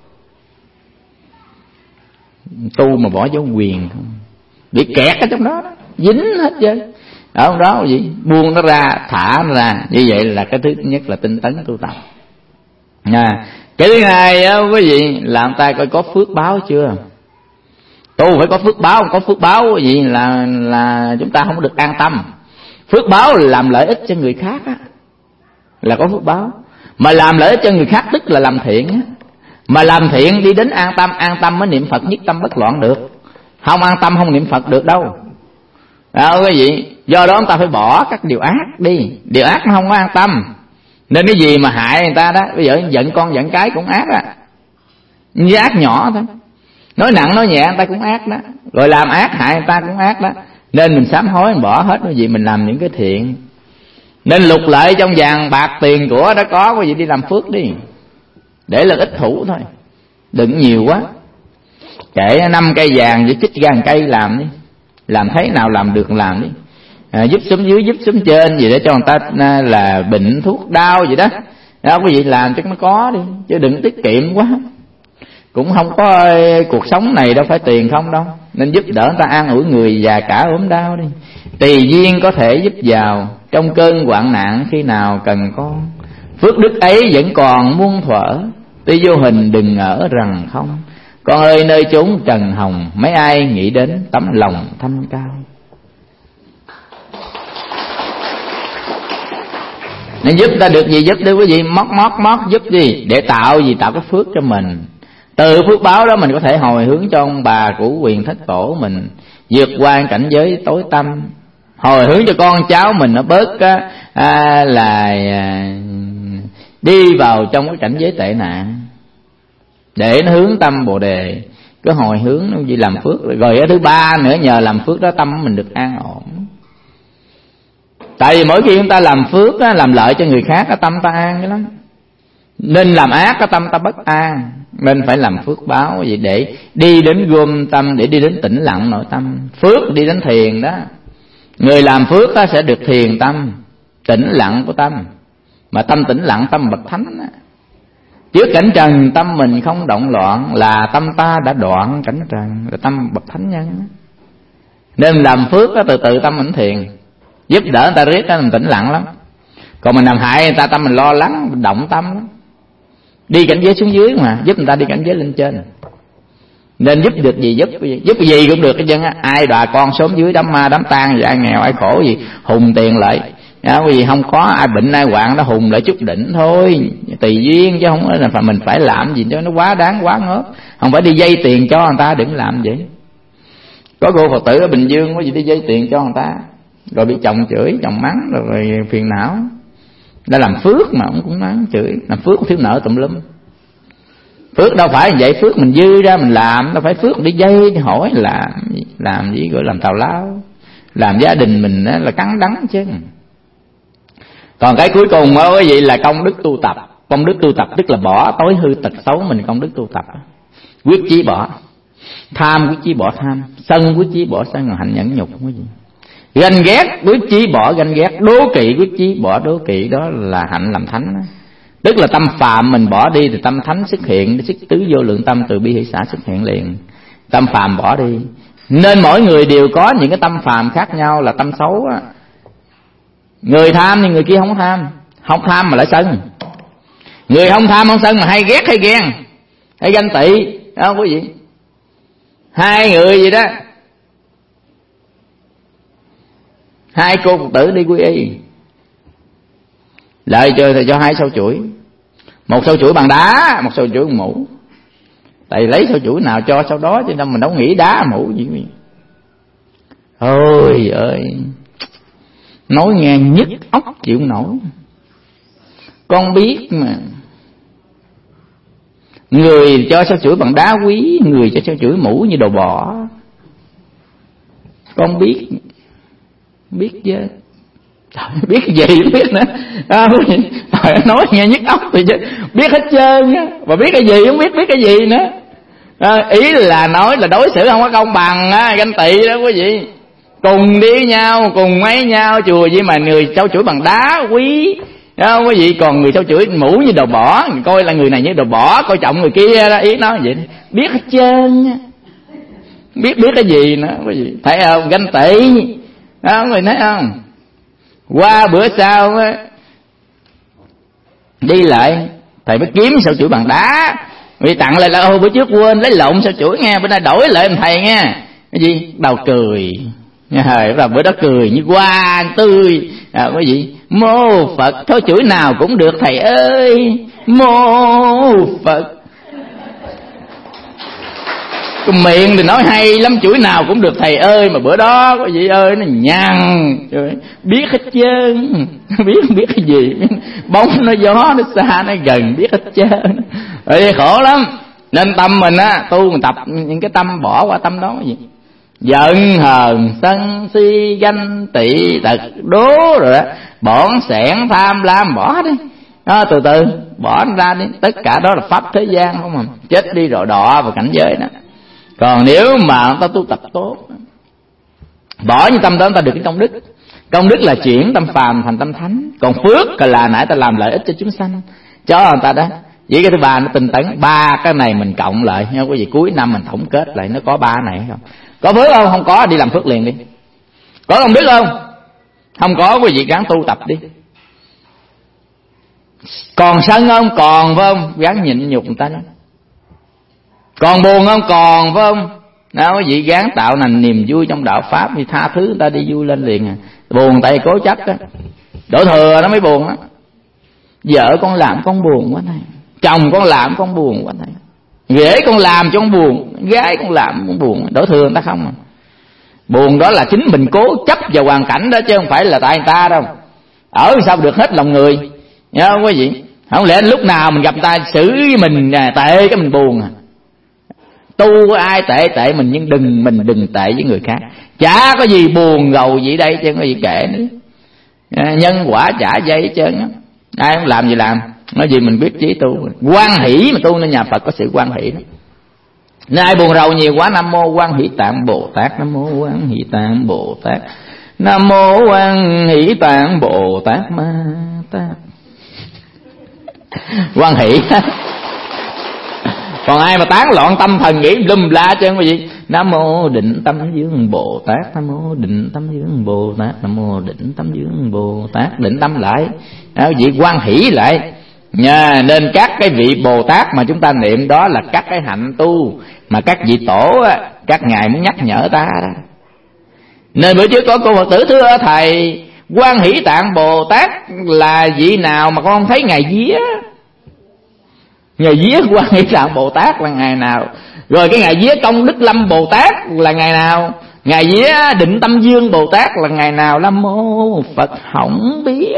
Tu mà bỏ dấu quyền không, bị kẹt ở trong đó, dính hết trơn. Ở trong đó gì buông nó ra, thả nó ra, như vậy là cái thứ nhất là tinh tấn tu tập. Cái thứ hai đó, quý vị làm tay coi có phước báo chưa. Tu phải có phước báo, không có phước báo gì là chúng ta không được an tâm. Phước báo là làm lợi ích cho người khác á, là có phước báo. Mà làm lợi ích cho người khác tức là làm thiện á. Mà làm thiện đi đến an tâm mới niệm Phật nhất tâm bất loạn được. Không an tâm không niệm Phật được đâu. quý vị. Do đó chúng ta phải bỏ các điều ác đi. Điều ác nó không có an tâm. Nên cái gì mà hại người ta đó, bây giờ giận con giận cái cũng ác á, như ác nhỏ thôi. Nói nặng nói nhẹ người ta cũng ác đó. Rồi làm ác hại người ta cũng ác đó. Nên mình sám hối, mình bỏ hết cái gì, mình làm những cái thiện. Nên lục lợi trong vàng bạc tiền của đã có, quý vị đi làm phước đi, để là ít thủ thôi, đừng nhiều quá. Kể 5 cây vàng chỉ chích ra 1 cây làm đi, làm thấy nào làm được làm đi. Giúp xuống dưới giúp xuống trên gì để cho người ta là bệnh thuốc đau gì đó. Đó quý vị làm cho nó có đi, chứ đừng tiết kiệm quá. Cũng không có cuộc sống này đâu phải tiền không đâu. Nên giúp đỡ người ta, an ủi người già cả ốm đau đi. Tùy duyên có thể giúp vào trong cơn hoạn nạn khi nào cần có. Phước đức ấy vẫn còn muôn thuở, tuy vô hình đừng ngỡ rằng không. Con ơi nơi chốn trần hồng, mấy ai nghĩ đến tấm lòng thanh cao. Nên giúp ta được gì giúp đi quý vị, mót giúp gì để tạo gì, tạo cái phước cho mình. Từ phước báo đó mình có thể hồi hướng cho ông bà của quyền thất tổ mình vượt qua cảnh giới tối tăm, hồi hướng cho con cháu mình nó bớt đi vào trong cái cảnh giới tệ nạn, để nó hướng tâm Bồ Đề, cứ hồi hướng nó gì làm phước. Rồi cái thứ ba nữa, nhờ làm phước đó tâm mình được an ổn. Tại vì mỗi khi chúng ta làm phước á, làm lợi cho người khác, tâm ta an cái lắm. Nên làm ác, cái tâm ta bất an. Nên phải làm phước báo vậy để đi đến gom tâm, để đi đến tĩnh lặng nội tâm. Phước đi đến thiền đó. Người làm phước đó sẽ được thiền tâm, tĩnh lặng của tâm. Mà tâm tĩnh lặng, tâm bậc thánh đó. Trước cảnh trần tâm mình không động loạn là tâm ta đã đoạn cảnh trần, là tâm bậc thánh nhân đó. Nên làm phước đó, từ từ tâm mình thiền, giúp đỡ người ta riết đó, mình tĩnh lặng lắm. Còn mình làm hại người ta, tâm mình lo lắng, mình động tâm lắm. Đi cảnh giới xuống dưới mà, giúp người ta đi cảnh giới lên trên. Nên giúp được gì giúp cái gì cũng được cái chân á. Ai đòi con sớm dưới đám ma đám tang gì, ai nghèo ai khổ gì hùng tiền lại đó, cái gì không có, ai bệnh ai hoạn nó hùng lại chút đỉnh thôi, tùy duyên, chứ không là mình phải làm gì cho nó quá đáng quá ngớt. Không phải đi dây tiền cho người ta, đừng làm vậy. Có cô Phật tử ở Bình Dương có gì đi dây tiền cho người ta, rồi bị chồng chửi, chồng mắng, rồi phiền não. Đã làm phước mà ông cũng mắng chửi, làm phước thiếu nợ tùm lum. Phước đâu phải vậy, phước mình dư ra mình làm, đâu phải phước đi dây hỏi làm gì gọi làm tào lao, làm gia đình mình là cắn đắng chứ. Còn cái cuối cùng đó quý vị là công đức tu tập. Công đức tu tập tức là bỏ tối hư tật xấu mình, công đức tu tập. Quyết chí bỏ tham, quyết chí bỏ tham, sân quyết chí bỏ sân, hạnh nhẫn nhục quý vị. Ganh ghét quyết chí bỏ ganh ghét, đố kỵ quyết chí bỏ đố kỵ, đó là hạnh làm thánh đó. Tức là tâm phàm mình bỏ đi thì tâm thánh xuất hiện, sức tứ vô lượng tâm từ bi hỷ xã xuất hiện liền. Tâm phàm bỏ đi. Nên mỗi người đều có những cái tâm phàm khác nhau, là tâm xấu á. Người tham thì người kia không tham, không tham mà lại sân. Người không tham không sân mà hay ghét hay ghen hay ganh tị đó quý vị. Hai người gì đó, hai cô Phật tử đi quy y, lợi chơi thì cho hai sâu chuỗi, một sâu chuỗi bằng đá, một sâu chuỗi bằng mũ. Tại lấy sâu chuỗi nào cho sau đó, chứ đâu mình đâu nghĩ đá mũ gì. Ôi ơi, nói nghe nhức óc chịu nổi. Con biết mà, người cho sâu chuỗi bằng đá quý, người cho sâu chuỗi mũ như đồ bỏ. Con biết chứ. Trời, biết cái gì cũng biết nữa. Trời, nói nghe nhức óc thì chứ. Biết hết trơn á, mà biết cái gì không biết cái gì nữa. Ý là nói là đối xử không có công bằng á, ganh tị đó quý vị. Cùng đi nhau, cùng mấy nhau chùa vậy mà người trao chuỗi bằng đá quý đó quý vị, còn người trao chuỗi mũ như đồ bỏ, coi là người này như đồ bỏ, coi trọng người kia đó, ý nói vậy. Biết hết trơn á. Biết cái gì nữa quý vị. Thấy không, ganh tị đó quý vị, thấy không. Qua bữa sau á, đi lại thầy mới kiếm sâu chuỗi bằng đá vì tặng lại là bữa trước quên lấy lộn sâu chuỗi nghe, bữa nay đổi lại thầy nghe. Cái gì đầu cười nha, bữa đó cười như hoa tươi quý vị. Mô Phật, thôi chuỗi nào cũng được thầy ơi, mô Phật. Cái miệng thì nói hay lắm, chuỗi nào cũng được thầy ơi, mà bữa đó có vị ơi nó nhăn, biết hết trơn, biết cái gì, bóng nó gió nó xa nó gần, biết hết trơn. Rồi khổ lắm. Nên tâm mình á, tu mình tập những cái tâm, bỏ qua tâm đó. Cái gì giận hờn sân si ganh tị tật đố rồi đó, bỏn sẻn tham lam, bỏ đi đó, từ từ bỏ nó ra đi. Tất cả đó là pháp thế gian không mà, chết đi rồi đọa vào cảnh giới đó. Còn nếu mà người ta tu tập tốt, bỏ những tâm đó, người ta được cái công đức. Công đức là chuyển tâm phàm thành tâm thánh. Còn phước là nãy ta làm lợi ích cho chúng sanh, cho người ta đó. Vậy cái thứ ba nó tinh tấn. Ba cái này mình cộng lại nha quý vị, cuối năm mình tổng kết lại nó có ba này không? Có phước không? Không có đi làm phước liền đi. Có công đức không? Không có, quý vị gắng tu tập đi. Còn sân không? Còn phải không? Gắng nhịn nhục người ta đó. Còn buồn không? Còn phải không? Nào quý vị gắng tạo thành niềm vui trong đạo pháp, thì tha thứ người ta đi, vui lên liền à. Buồn tại cố chấp á, đổ thừa nó mới buồn á. Vợ con làm con buồn quá này, chồng con làm con buồn quá này, ghế con làm cho con buồn, gái con làm con buồn, đổ thừa người ta không à. Buồn đó là chính mình cố chấp vào hoàn cảnh đó, chứ không phải là tại người ta đâu. Ở sao được hết lòng người, nhớ không quý vị? Không lẽ lúc nào mình gặp người ta xử với mình tệ cái mình buồn à? Tu có ai tệ mình, nhưng mình đừng tệ với người khác. Chả có gì buồn gầu gì đây chứ, có gì kệ nữa. Nhân quả trả dây hết trơn á. Ai không làm gì làm, nói gì mình biết chí tu. Hoan hỷ mà tu, nên nhà Phật có sự hoan hỷ đó. Nên ai buồn rầu nhiều quá, Nam mô Quan Hỷ Tạng Bồ Tát, Nam mô Quan Hỷ Tạng Bồ Tát, Nam mô Quan Hỷ Tạng Bồ Tát Ma Tát. Hoan hỷ. Còn ai mà tán loạn tâm thần nghĩ lum la trơn quý vị, Nam mô Định Tâm Dương Bồ Tát, Nam mô Định Tâm Dương Bồ Tát, Nam mô Định Tâm Dương Bồ Tát. Định tâm lại, vị hoan hỷ lại nha. Nên các cái vị Bồ Tát mà chúng ta niệm đó là các cái hạnh tu mà các vị tổ á, các ngài muốn nhắc nhở ta đó. Nên bữa trước có cô Phật tử thưa thầy, Quan Hỷ Tạng Bồ Tát là vị nào mà con không thấy ngài vía? Ngài vía Quan Hỷ Tạng Bồ Tát là ngày nào? Rồi cái ngài vía Công Đức Lâm Bồ Tát là ngày nào? Ngài vía Định Tâm Dương Bồ Tát là ngày nào? Nam mô Phật không biết.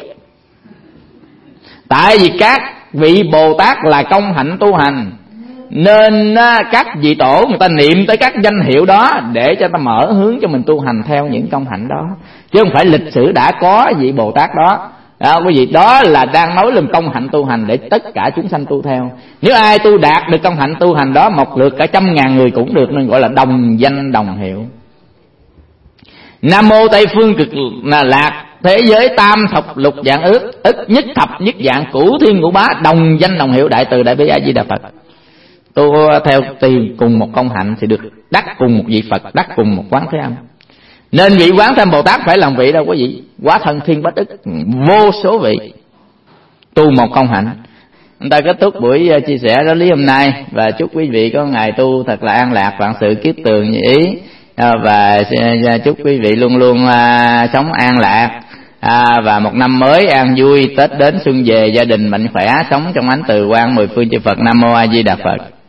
Tại vì các vị Bồ Tát là công hạnh tu hành, nên các vị tổ người ta niệm tới các danh hiệu đó để cho ta mở hướng cho mình tu hành theo những công hạnh đó, chứ không phải lịch sử đã có vị Bồ Tát đó. Quý vị, đó là đang nói lên công hạnh tu hành để tất cả chúng sanh tu theo. Nếu ai tu đạt được công hạnh tu hành đó một lượt cả 100.000 người cũng được, nên gọi là đồng danh đồng hiệu. Nam mô Tây Phương Cực Lạc thế giới tam thập lục dạng ức nhất thập nhất dạng cửu thiên ngũ bá, đồng danh đồng hiệu đại từ đại bi A Di Đà Phật. Tu theo tìm cùng một công hạnh thì được đắc cùng một vị Phật, đắc cùng một Quán Thế Âm. Nên vị Quán Thế Âm Bồ Tát phải làm vị đâu quý vị, quá thân thiên bách ức, vô số vị tu một công hạnh. Chúng ta kết thúc buổi chia sẻ giáo lý hôm nay, và chúc quý vị có ngày tu thật là an lạc, vạn sự kiết tường như ý, và chúc quý vị luôn luôn sống an lạc, và một năm mới an vui. Tết đến xuân về, gia đình mạnh khỏe, sống trong ánh từ quang mười phương chư Phật. Nam mô A Di Đà Phật.